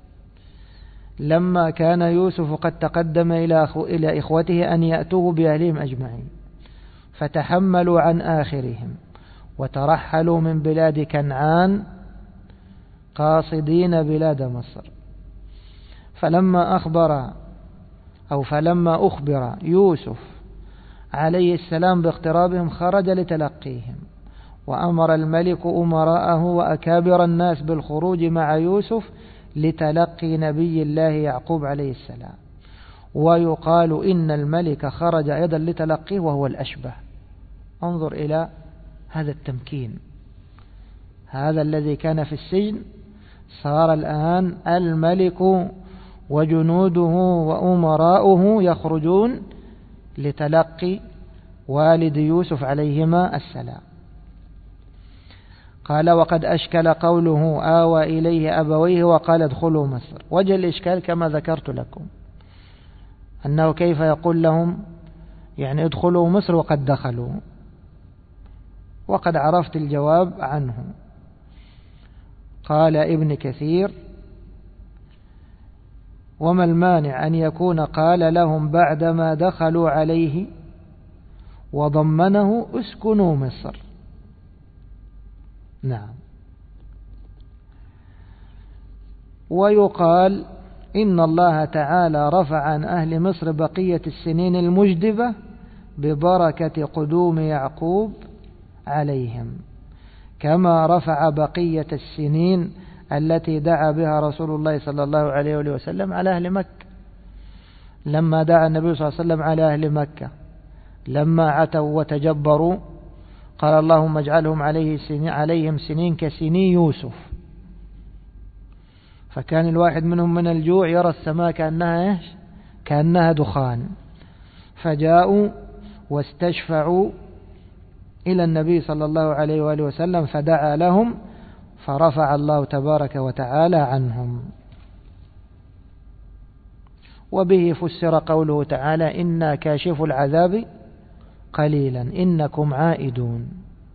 لما كان يوسف قد تقدم إلى إخوته أن يأتوه بأهلهم أجمعين، فتحملوا عن آخرهم وترحلوا من بلاد كنعان قاصدين بلاد مصر. فلما أخبر أو فلما أخبر يوسف عليه السلام باقترابهم خرج لتلقيهم، وأمر الملك أمراءه وأكابر الناس بالخروج مع يوسف لتلقي نبي الله يعقوب عليه السلام. ويقال إن الملك خرج أيضا لتلقيه وهو الأشبه. انظر إلى هذا التمكين، هذا الذي كان في السجن صار الآن الملك وجنوده وأمراؤه يخرجون لتلقي والد يوسف عليهما السلام. قال وقد أشكل قوله آوى إليه أبويه وقال ادخلوا مصر. وجه الإشكال كما ذكرت لكم أنه كيف يقول لهم يعني ادخلوا مصر وقد دخلوا، وقد عرفت الجواب عنه. قال ابن كثير وما المانع أن يكون قال لهم بعدما دخلوا عليه وضمنه اسكنوا مصر. نعم. ويقال إن الله تعالى رفع عن أهل مصر بقية السنين المجدبة ببركة قدوم يعقوب عليهم، كما رفع بقية السنين التي دعا بها رسول الله صلى الله عليه وسلم على أهل مكة. لما دعا النبي صلى الله عليه وسلم على أهل مكة لما عتوا وتجبروا قال اللهم اجعلهم عليه سنين عليهم سنين كسني يوسف، فكان الواحد منهم من الجوع يرى السماء كأنها إيش؟ كأنها دخان، فجاءوا واستشفعوا إلى النبي صلى الله عليه وآله وسلم فدعا لهم فرفع الله تبارك وتعالى عنهم. وبه فسر قوله تعالى إنا كاشف العذاب قليلا إنكم عائدون.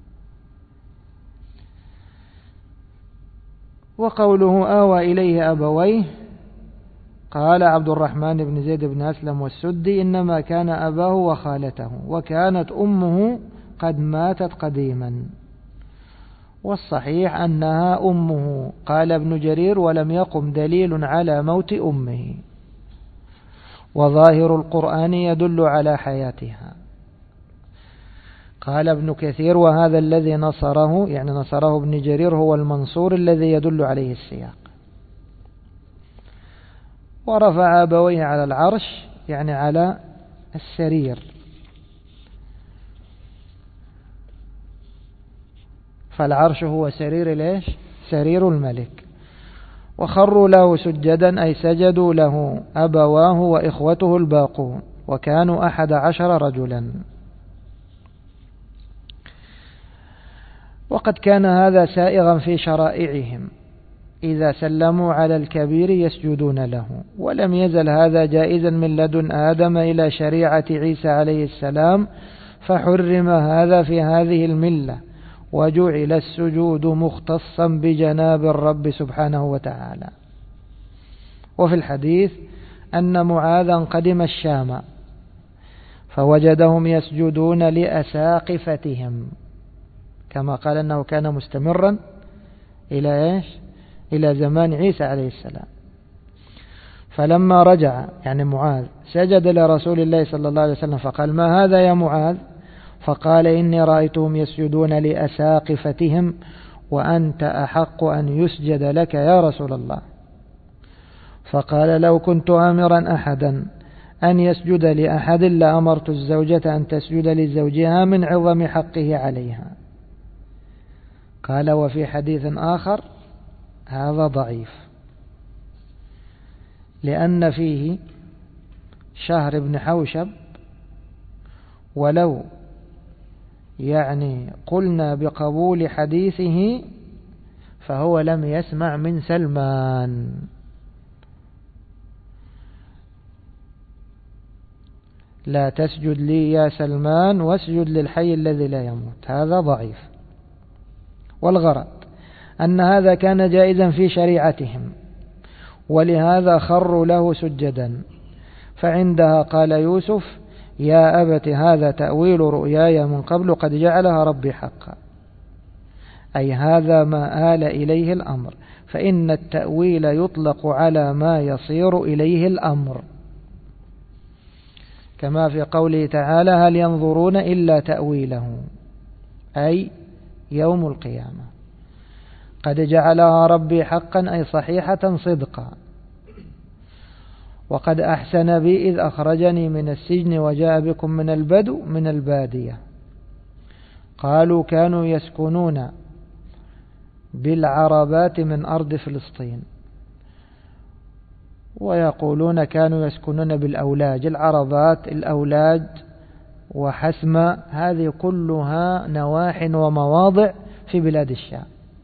وقوله آوى إليه أبويه قال عبد الرحمن بن زيد بن أسلم والسدي إنما كان أباه وخالته، وكانت أمه قد ماتت قديما، والصحيح أنها أمه. قال ابن جرير ولم يقم دليل على موت أمه، وظاهر القرآن يدل على حياتها. قال ابن كثير وهذا الذي نصره يعني نصره ابن جرير هو المنصور الذي يدل عليه السياق. ورفع أبويه على العرش يعني على السرير، فالعرش هو سرير ليش؟ سرير الملك. وخروا له سجدا أي سجدوا له أبواه وإخوته الباقون، وكانوا أحد عشر رجلا. وقد كان هذا سائغا في شرائعهم، إذا سلموا على الكبير يسجدون له، ولم يزل هذا جائزا من لدن آدم إلى شريعة عيسى عليه السلام، فحرم هذا في هذه الملة، وجعل السجود مختصا بجناب الرب سبحانه وتعالى. وفي الحديث أن معاذا قدم الشام فوجدهم يسجدون لأساقفتهم، كما قال أنه كان مستمرا إلى إيش؟ إلى زمان عيسى عليه السلام. فلما رجع يعني معاذ سجد لرسول الله صلى الله عليه وسلم فقال ما هذا يا معاذ؟ فقال إني رأيتهم يسجدون لأساقفتهم وأنت أحق أن يسجد لك يا رسول الله. فقال لو كنت آمرا أحدا أن يسجد لأحد لأمرت الزوجة أن تسجد لزوجها من عظم حقه عليها. قال وفي حديث آخر هذا ضعيف لأن فيه شهر بن حوشب، ولو يعني قلنا بقبول حديثه فهو لم يسمع من سلمان. لا تسجد لي يا سلمان واسجد للحي الذي لا يموت، هذا ضعيف. والغرض أن هذا كان جائزا في شريعتهم، ولهذا خروا له سجدا. فعندها قال يوسف يا أبت هذا تأويل رؤياي من قبل قد جعلها ربي حقا، أي هذا ما آل إليه الأمر، فإن التأويل يطلق على ما يصير إليه الأمر، كما في قوله تعالى هل ينظرون إلا تأويله، أي يوم القيامة. قد جعلها ربي حقا أي صحيحة صدقا. وقد أحسن بي إذ أخرجني من السجن وجاء بكم من البدو من البادية. قالوا كانوا يسكنون بالعربات من أرض فلسطين، ويقولون كانوا يسكنون بالأولاج. العربات الأولاج وحسمة هذه كلها نواح ومواضع في بلاد الشام.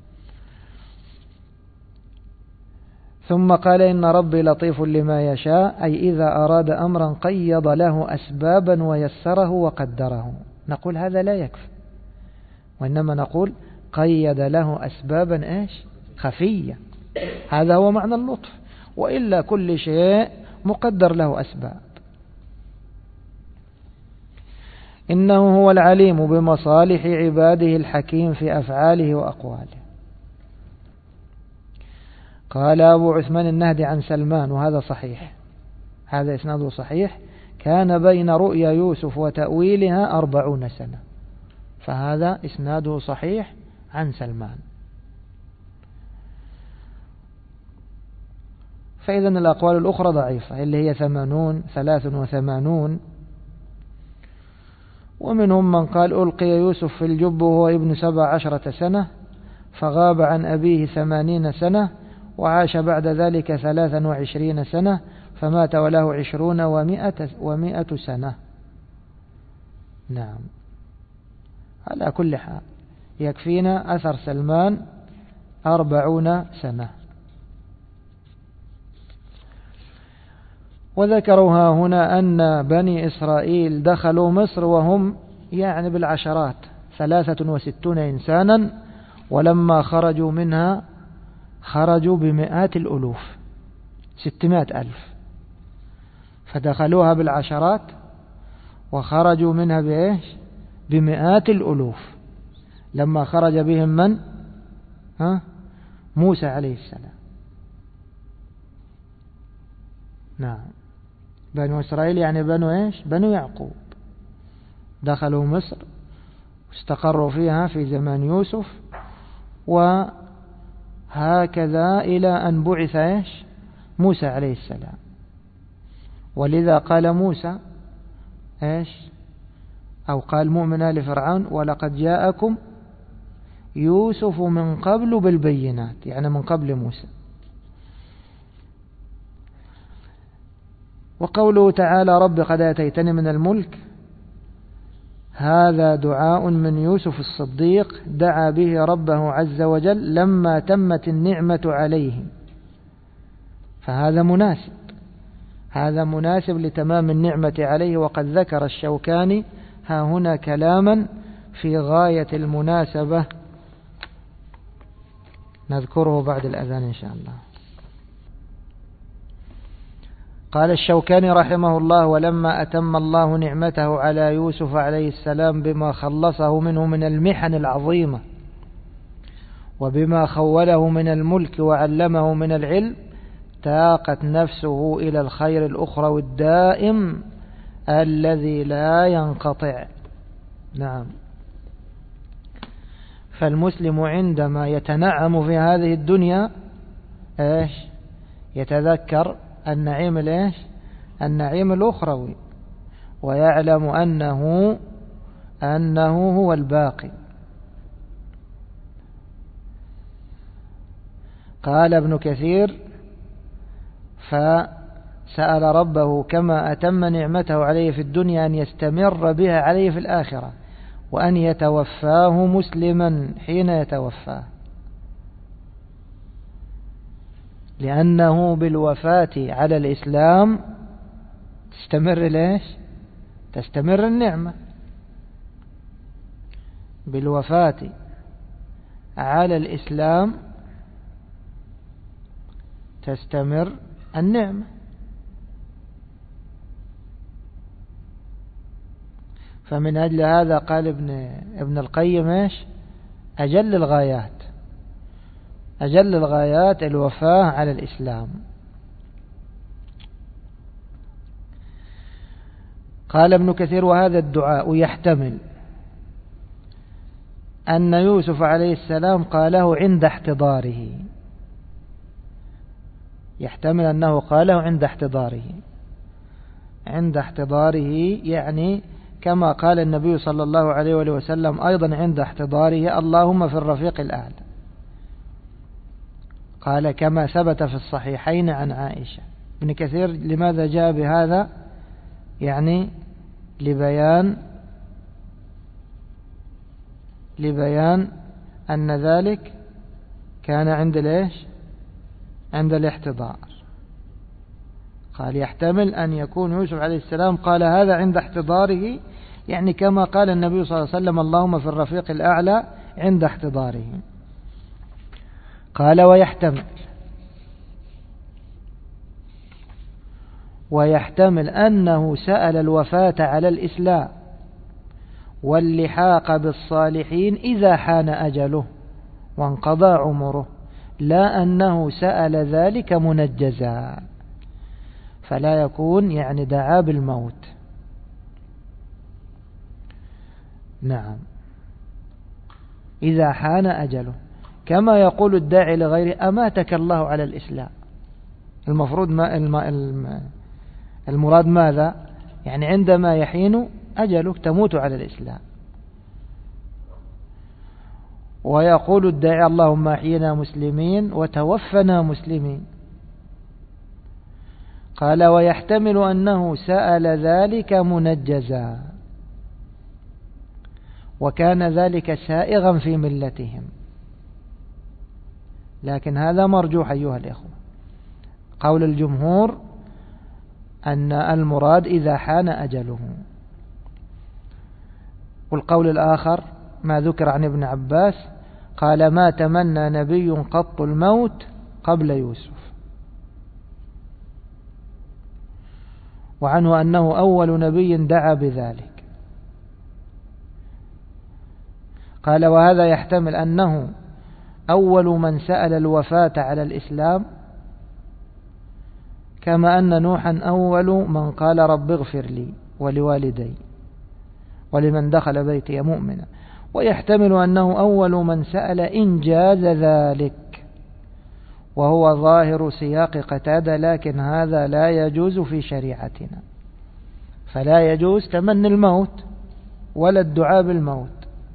ثم قال إن ربي لطيف لما يشاء، أي إذا أراد أمرا قيض له أسبابا ويسره وقدره. نقول هذا لا يكفي، وإنما نقول قيد له أسبابا إيش خفية، هذا هو معنى اللطف، وإلا كل شيء مقدر له أسباب. إنه هو العليم بمصالح عباده الحكيم في أفعاله وأقواله. قال أبو عثمان النهدي عن سلمان، وهذا صحيح، هذا إسناده صحيح، كان بين رؤيا يوسف وتأويلها أربعون سنة، فهذا إسناده صحيح عن سلمان. فإذا الأقوال الأخرى ضعيفة اللي هي ثمانون ثلاث وثمانون. ومنهم من قال ألقي يوسف في الجب وهو ابن سبع عشرة سنة، فغاب عن أبيه ثمانين سنة، وعاش بعد ذلك ثلاثا وعشرين سنة، فمات وله عشرون ومائة, ومائة سنة. نعم، على كل حال يكفينا أثر سلمان أربعون سنة. وذكروا هنا أن بني إسرائيل دخلوا مصر وهم يعني بالعشرات ثلاثة وستون إنسانا، ولما خرجوا منها خرجوا بمئات الألوف ستمائة ألف، فدخلوها بالعشرات وخرجوا منها بإيش بمئات الألوف، لما خرج بهم من ها موسى عليه السلام. نعم، بنو إسرائيل يعني بنو إيش بنو يعقوب، دخلوا مصر واستقروا فيها في زمان يوسف، وهكذا إلى أن بعث إيش موسى عليه السلام. ولذا قال موسى إيش أو قال مؤمن آل فرعون ولقد جاءكم يوسف من قبل بالبينات، يعني من قبل موسى. وقوله تعالى رب قد آتيتني من الملك، هذا دعاء من يوسف الصديق دعا به ربه عز وجل لما تمت النعمة عليه، فهذا مناسب، هذا مناسب لتمام النعمة عليه. وقد ذكر الشوكاني ها هنا كلاما في غاية المناسبة نذكره بعد الأذان إن شاء الله. قال الشوكاني رحمه الله ولما أتم الله نعمته على يوسف عليه السلام بما خلصه منه من المحن العظيمة، وبما خوله من الملك وعلمه من العلم، تاقت نفسه إلى الخير الأخروي الدائم الذي لا ينقطع. نعم، فالمسلم عندما يتنعم في هذه الدنيا إيش يتذكر النعيم الإيش النعيم الأخروي، ويعلم أنه أنه هو الباقي. قال ابن كثير فسأل ربه كما أتم نعمته عليه في الدنيا أن يستمر بها عليه في الآخرة، وأن يتوفاه مسلما حين يتوفاه، لأنه بالوفاة على الإسلام تستمر ليش تستمر النعمة، بالوفاة على الإسلام تستمر النعمة. فمن أجل هذا قال ابن, ابن القيم إيش؟ أجل الغايات أجل الغايات الوفاة على الإسلام. قال ابن كثير: وهذا الدعاء يحتمل أن يوسف عليه السلام قاله عند احتضاره، يحتمل أنه قاله عند احتضاره عند احتضاره يعني كما قال النبي صلى الله عليه وآله وسلم أيضا عند احتضاره: اللهم في الرفيق الأعلى. قال كما ثبت في الصحيحين عن عائشة. ابن كثير لماذا جاء بهذا؟ يعني لبيان لبيان أن ذلك كان عند ليش؟ عند الاحتضار. قال يحتمل أن يكون يوسف عليه السلام قال هذا عند احتضاره، يعني كما قال النبي صلى الله عليه وسلم: اللهم في الرفيق الأعلى عند احتضاره. قال ويحتمل ويحتمل أنه سأل الوفاة على الإسلام واللحاق بالصالحين إذا حان أجله وانقضى عمره، لا أنه سأل ذلك منجزا، فلا يكون يعني دعا بالموت. نعم، إذا حان أجله، كما يقول الداعي لغيره: أماتك الله على الإسلام. المفروض ما المراد ماذا؟ يعني عندما يحين أجلك تموت على الإسلام. ويقول الداعي: اللهم أحينا مسلمين وتوفنا مسلمين. قال ويحتمل أنه سأل ذلك منجزا، وكان ذلك سائغا في ملتهم، لكن هذا مرجوح أيها الإخوة. قول الجمهور أن المراد إذا حان أجله. والقول الآخر ما ذكر عن ابن عباس قال: ما تمنى نبي قط الموت قبل يوسف. وعنه أنه أول نبي دعا بذلك. قال وهذا يحتمل أنه أول من سأل الوفاة على الإسلام، كما أن نوحا أول من قال رب اغفر لي ولوالدي ولمن دخل بيتي مؤمنا. ويحتمل أنه أول من سأل إنجاز ذلك، وهو ظاهر سياق قتادة، لكن هذا لا يجوز في شريعتنا، فلا يجوز تمني الموت ولا الدعاء بالموت.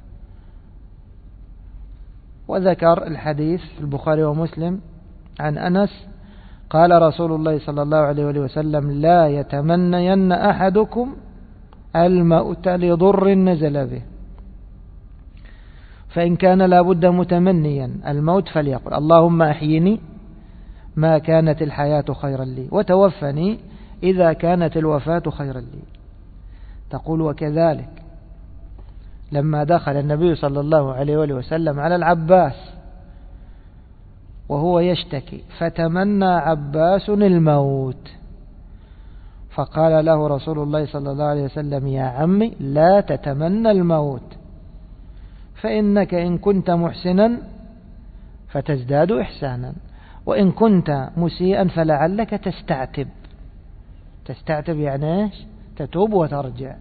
وذكر الحديث في البخاري ومسلم عن أنس قال رسول الله صلى الله عليه وسلم: لا يتمنين أحدكم الموت لضر نزل به، فإن كان لابد متمنيا الموت فليقل: اللهم أحيني ما كانت الحياة خيرا لي، وتوفني إذا كانت الوفاة خيرا لي. تقول وكذلك لما دخل النبي صلى الله عليه وسلم على العباس وهو يشتكي، فتمنى عباس الموت، فقال له رسول الله صلى الله عليه وسلم: يا عمي لا تتمنى الموت، فإنك إن كنت محسنا فتزداد إحسانا، وإن كنت مسيئا فلعلك تستعتب. تستعتب يعني إيش؟ تتوب وترجع.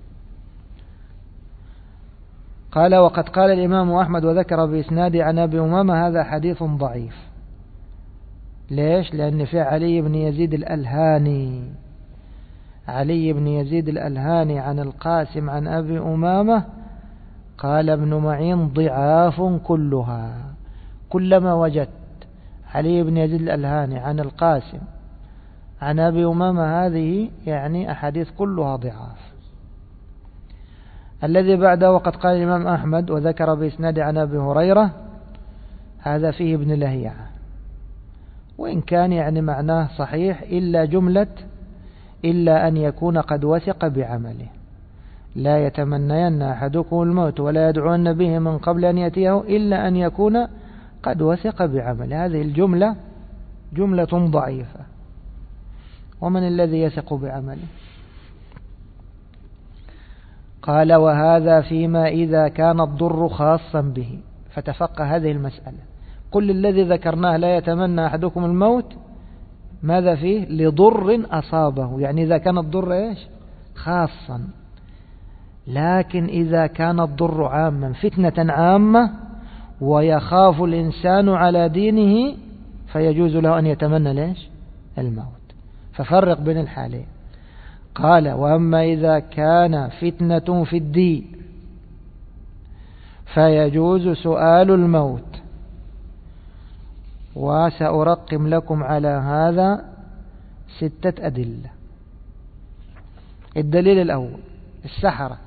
قال وقد قال الإمام أحمد وذكر بإسناد عن أبي أمامة هذا حديث ضعيف. ليش؟ لأن في علي بن يزيد الألهاني علي بن يزيد الألهاني عن القاسم عن أبي أمامة قال ابن معين: ضعاف كلها. كلما وجدت علي بن يزيد الألهاني عن القاسم عن أبي أمامة هذه يعني أحاديث كلها ضعاف. الذي بعده وقد قال الإمام أحمد وذكر بإسناد عن أبي هريرة هذا فيه ابن لهيعة، وإن كان يعني معناه صحيح، إلا جملة إلا أن يكون قد وثق بعمله. لا يتمنين أحدكم الموت ولا يدعون به من قبل أن يأتيه إلا أن يكون قد وثق بعمله. هذه الجملة جملة ضعيفة، ومن الذي يثق بعمله؟ قال وهذا فيما إذا كان الضر خاصا به. فتفقه هذه المسألة. كل الذي ذكرناه لا يتمنى أحدكم الموت، ماذا فيه؟ لضر أصابه، يعني إذا كان الضر إيش؟ خاصا. لكن إذا كان الضر عاما، فتنة عامة ويخاف الإنسان على دينه، فيجوز له أن يتمنى ليش؟ الموت. ففرق بين الحالين. قال وأما إذا كان فتنة في الدين فيجوز سؤال الموت. وسأرقم لكم على هذا ستة أدلة. الدليل الأول السحرة.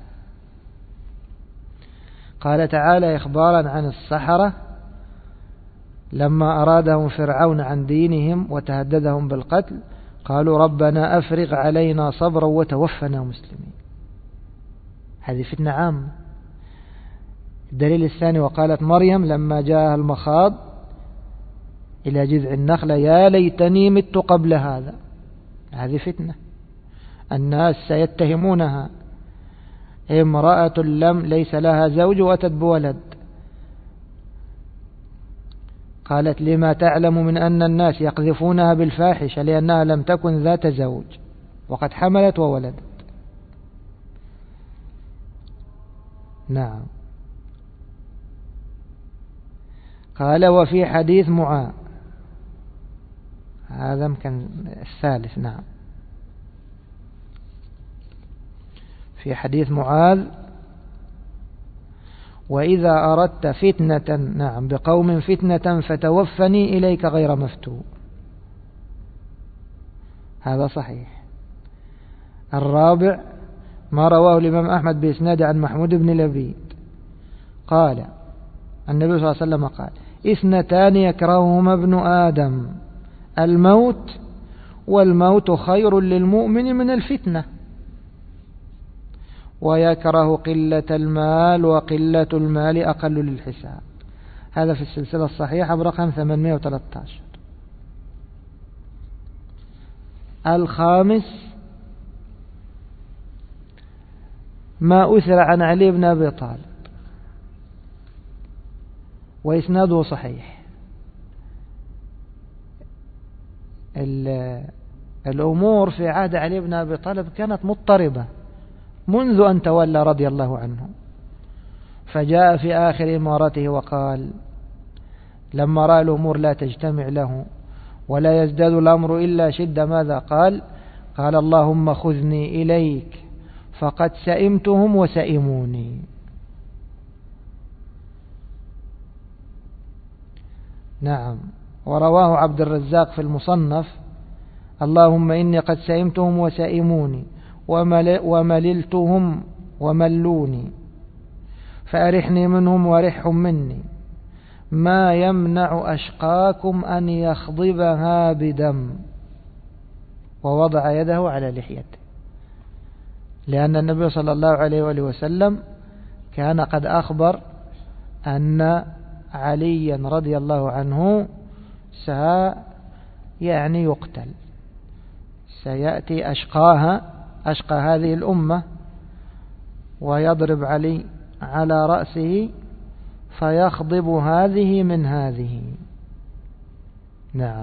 قال تعالى إخبارا عن السحرة لما أرادهم فرعون عن دينهم وتهددهم بالقتل، قالوا ربنا أفرغ علينا صبرا وتوفنا مسلمين. هذه فتنة عامة. الدليل الثاني وقالت مريم لما جاءها المخاض إلى جذع النخلة يا ليتني مت قبل هذا. هذه فتنة، الناس سيتهمونها. امرأة لم ليس لها زوج وأتت بولد، قالت لما تعلم من أن الناس يقذفونها بالفاحشة لأنها لم تكن ذات زوج وقد حملت وولدت. نعم. قال وفي حديث معاذ، هذا يمكن الثالث. نعم. في حديث معاذ وإذا أردت فتنة نعم بقوم فتنة فتوفني إليك غير مفتون. هذا صحيح. الرابع ما رواه الإمام أحمد بإسناد عن محمود بن لبيد قال النبي صلى الله عليه وسلم قال اثنتان يكرههما ابن آدم، الموت والموت خير للمؤمن من الفتنة، ويكره قلة المال وقلة المال أقل للحساب. هذا في السلسلة الصحيحة برقم ثمانمائة وثلاثة عشر. الخامس ما أثر عن علي بن أبي طالب وإسناده صحيح. الأمور في عهد علي بن أبي طالب كانت مضطربة منذ أن تولى رضي الله عنه، فجاء في آخر إمارته وقال لما رأى الأمور لا تجتمع له ولا يزداد الأمر إلا شدة ماذا قال؟ قال اللهم خذني إليك فقد سئمتهم وسئموني. نعم. ورواه عبد الرزاق في المصنف اللهم إني قد سئمتهم وسئموني ومللتهم وملوني فأرحني منهم وارحهم مني، ما يمنع أشقاكم أن يخضبها بدم. ووضع يده على لحيته، لأن النبي صلى الله عليه وآله وسلم كان قد أخبر أن عليا رضي الله عنه سي يعني يقتل، سيأتي أشقاها أشقى هذه الأمة ويضرب علي على رأسه فيخضب هذه من هذه. نعم.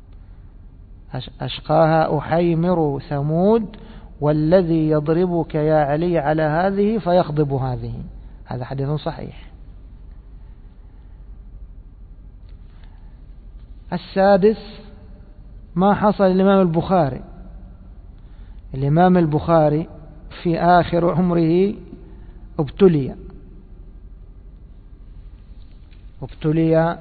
أشقاها أحيمر ثمود والذي يضربك يا علي على هذه فيخضب هذه. هذا حديث صحيح. السادس ما حصل الإمام البخاري. الإمام البخاري في آخر عمره ابتلي ابتلي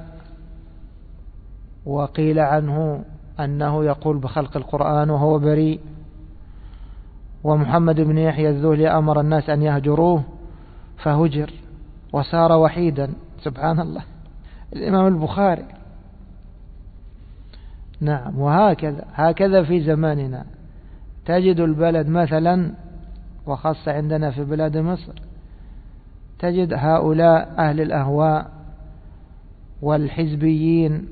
وقيل عنه أنه يقول بخلق القرآن وهو بريء. ومحمد بن يحيى الذهلي أمر الناس أن يهجروه فهجر وصار وحيدا. سبحان الله. الإمام البخاري. نعم. وهكذا هكذا في زماننا تجد البلد مثلا، وخاصة عندنا في بلاد مصر، تجد هؤلاء أهل الأهواء والحزبيين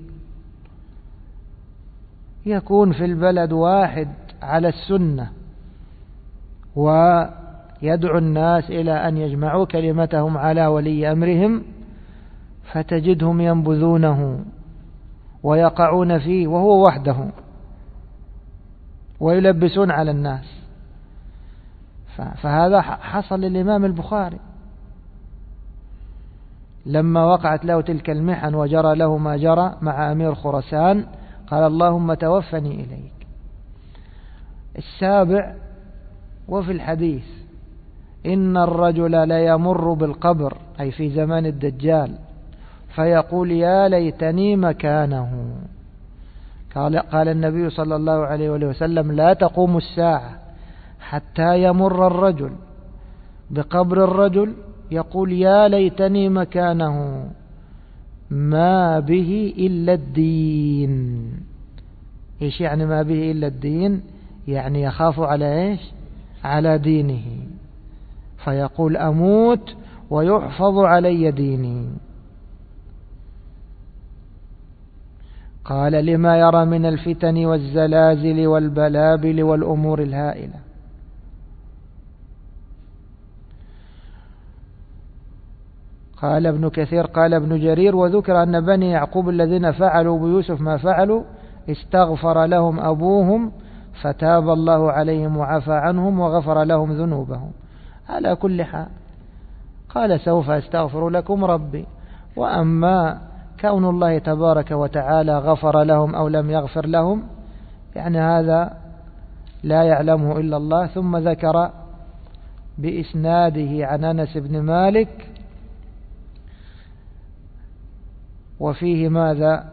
يكون في البلد واحد على السنة يدعو الناس إلى أن يجمعوا كلمتهم على ولي أمرهم، فتجدهم ينبذونه ويقعون فيه وهو وحده ويلبسون على الناس. فهذا حصل للإمام البخاري لما وقعت له تلك المحن وجرى له ما جرى مع أمير خراسان، قال اللهم توفني إليك. السابع وفي الحديث إن الرجل ليمر بالقبر، أي في زمان الدجال، فيقول يا ليتني مكانه. قال, قال النبي صلى الله عليه وسلم لا تقوم الساعة حتى يمر الرجل بقبر الرجل يقول يا ليتني مكانه ما به إلا الدين. إيش يعني ما به إلا الدين؟ يعني يخاف على إيش؟ على دينه، فيقول أموت ويحفظ علي ديني. قال لما يرى من الفتن والزلازل والبلابل والأمور الهائلة. قال ابن كثير قال ابن جرير وذكر أن بني يعقوب الذين فعلوا بيوسف ما فعلوا استغفر لهم أبوهم فتاب الله عليهم وعفى عنهم وغفر لهم ذنوبهم. على كل حال قال سوف أستغفر لكم ربي. وأما كون الله تبارك وتعالى غفر لهم أو لم يغفر لهم يعني هذا لا يعلمه إلا الله. ثم ذكر بإسناده عن أنس بن مالك وفيه ماذا؟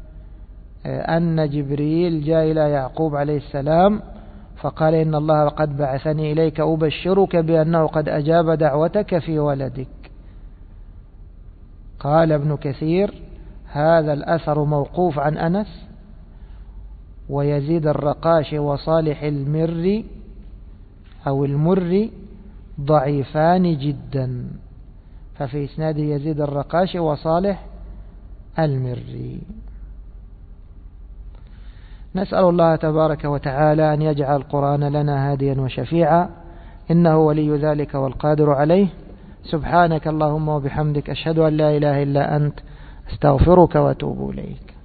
أن جبريل جاء إلى يعقوب عليه السلام فقال إن الله قد بعثني إليك أبشرك بأنه قد أجاب دعوتك في ولدك. قال ابن كثير هذا الأثر موقوف عن أنس ويزيد الرقاش وصالح المر أو المر ضعيفان جدا، ففي إسناده يزيد الرقاش وصالح المري. نسأل الله تبارك وتعالى أن يجعل القرآن لنا هاديا وشفيعا، إنه ولي ذلك والقادر عليه. سبحانك اللهم وبحمدك أشهد أن لا إله إلا أنت أستغفرك وأتوب إليك.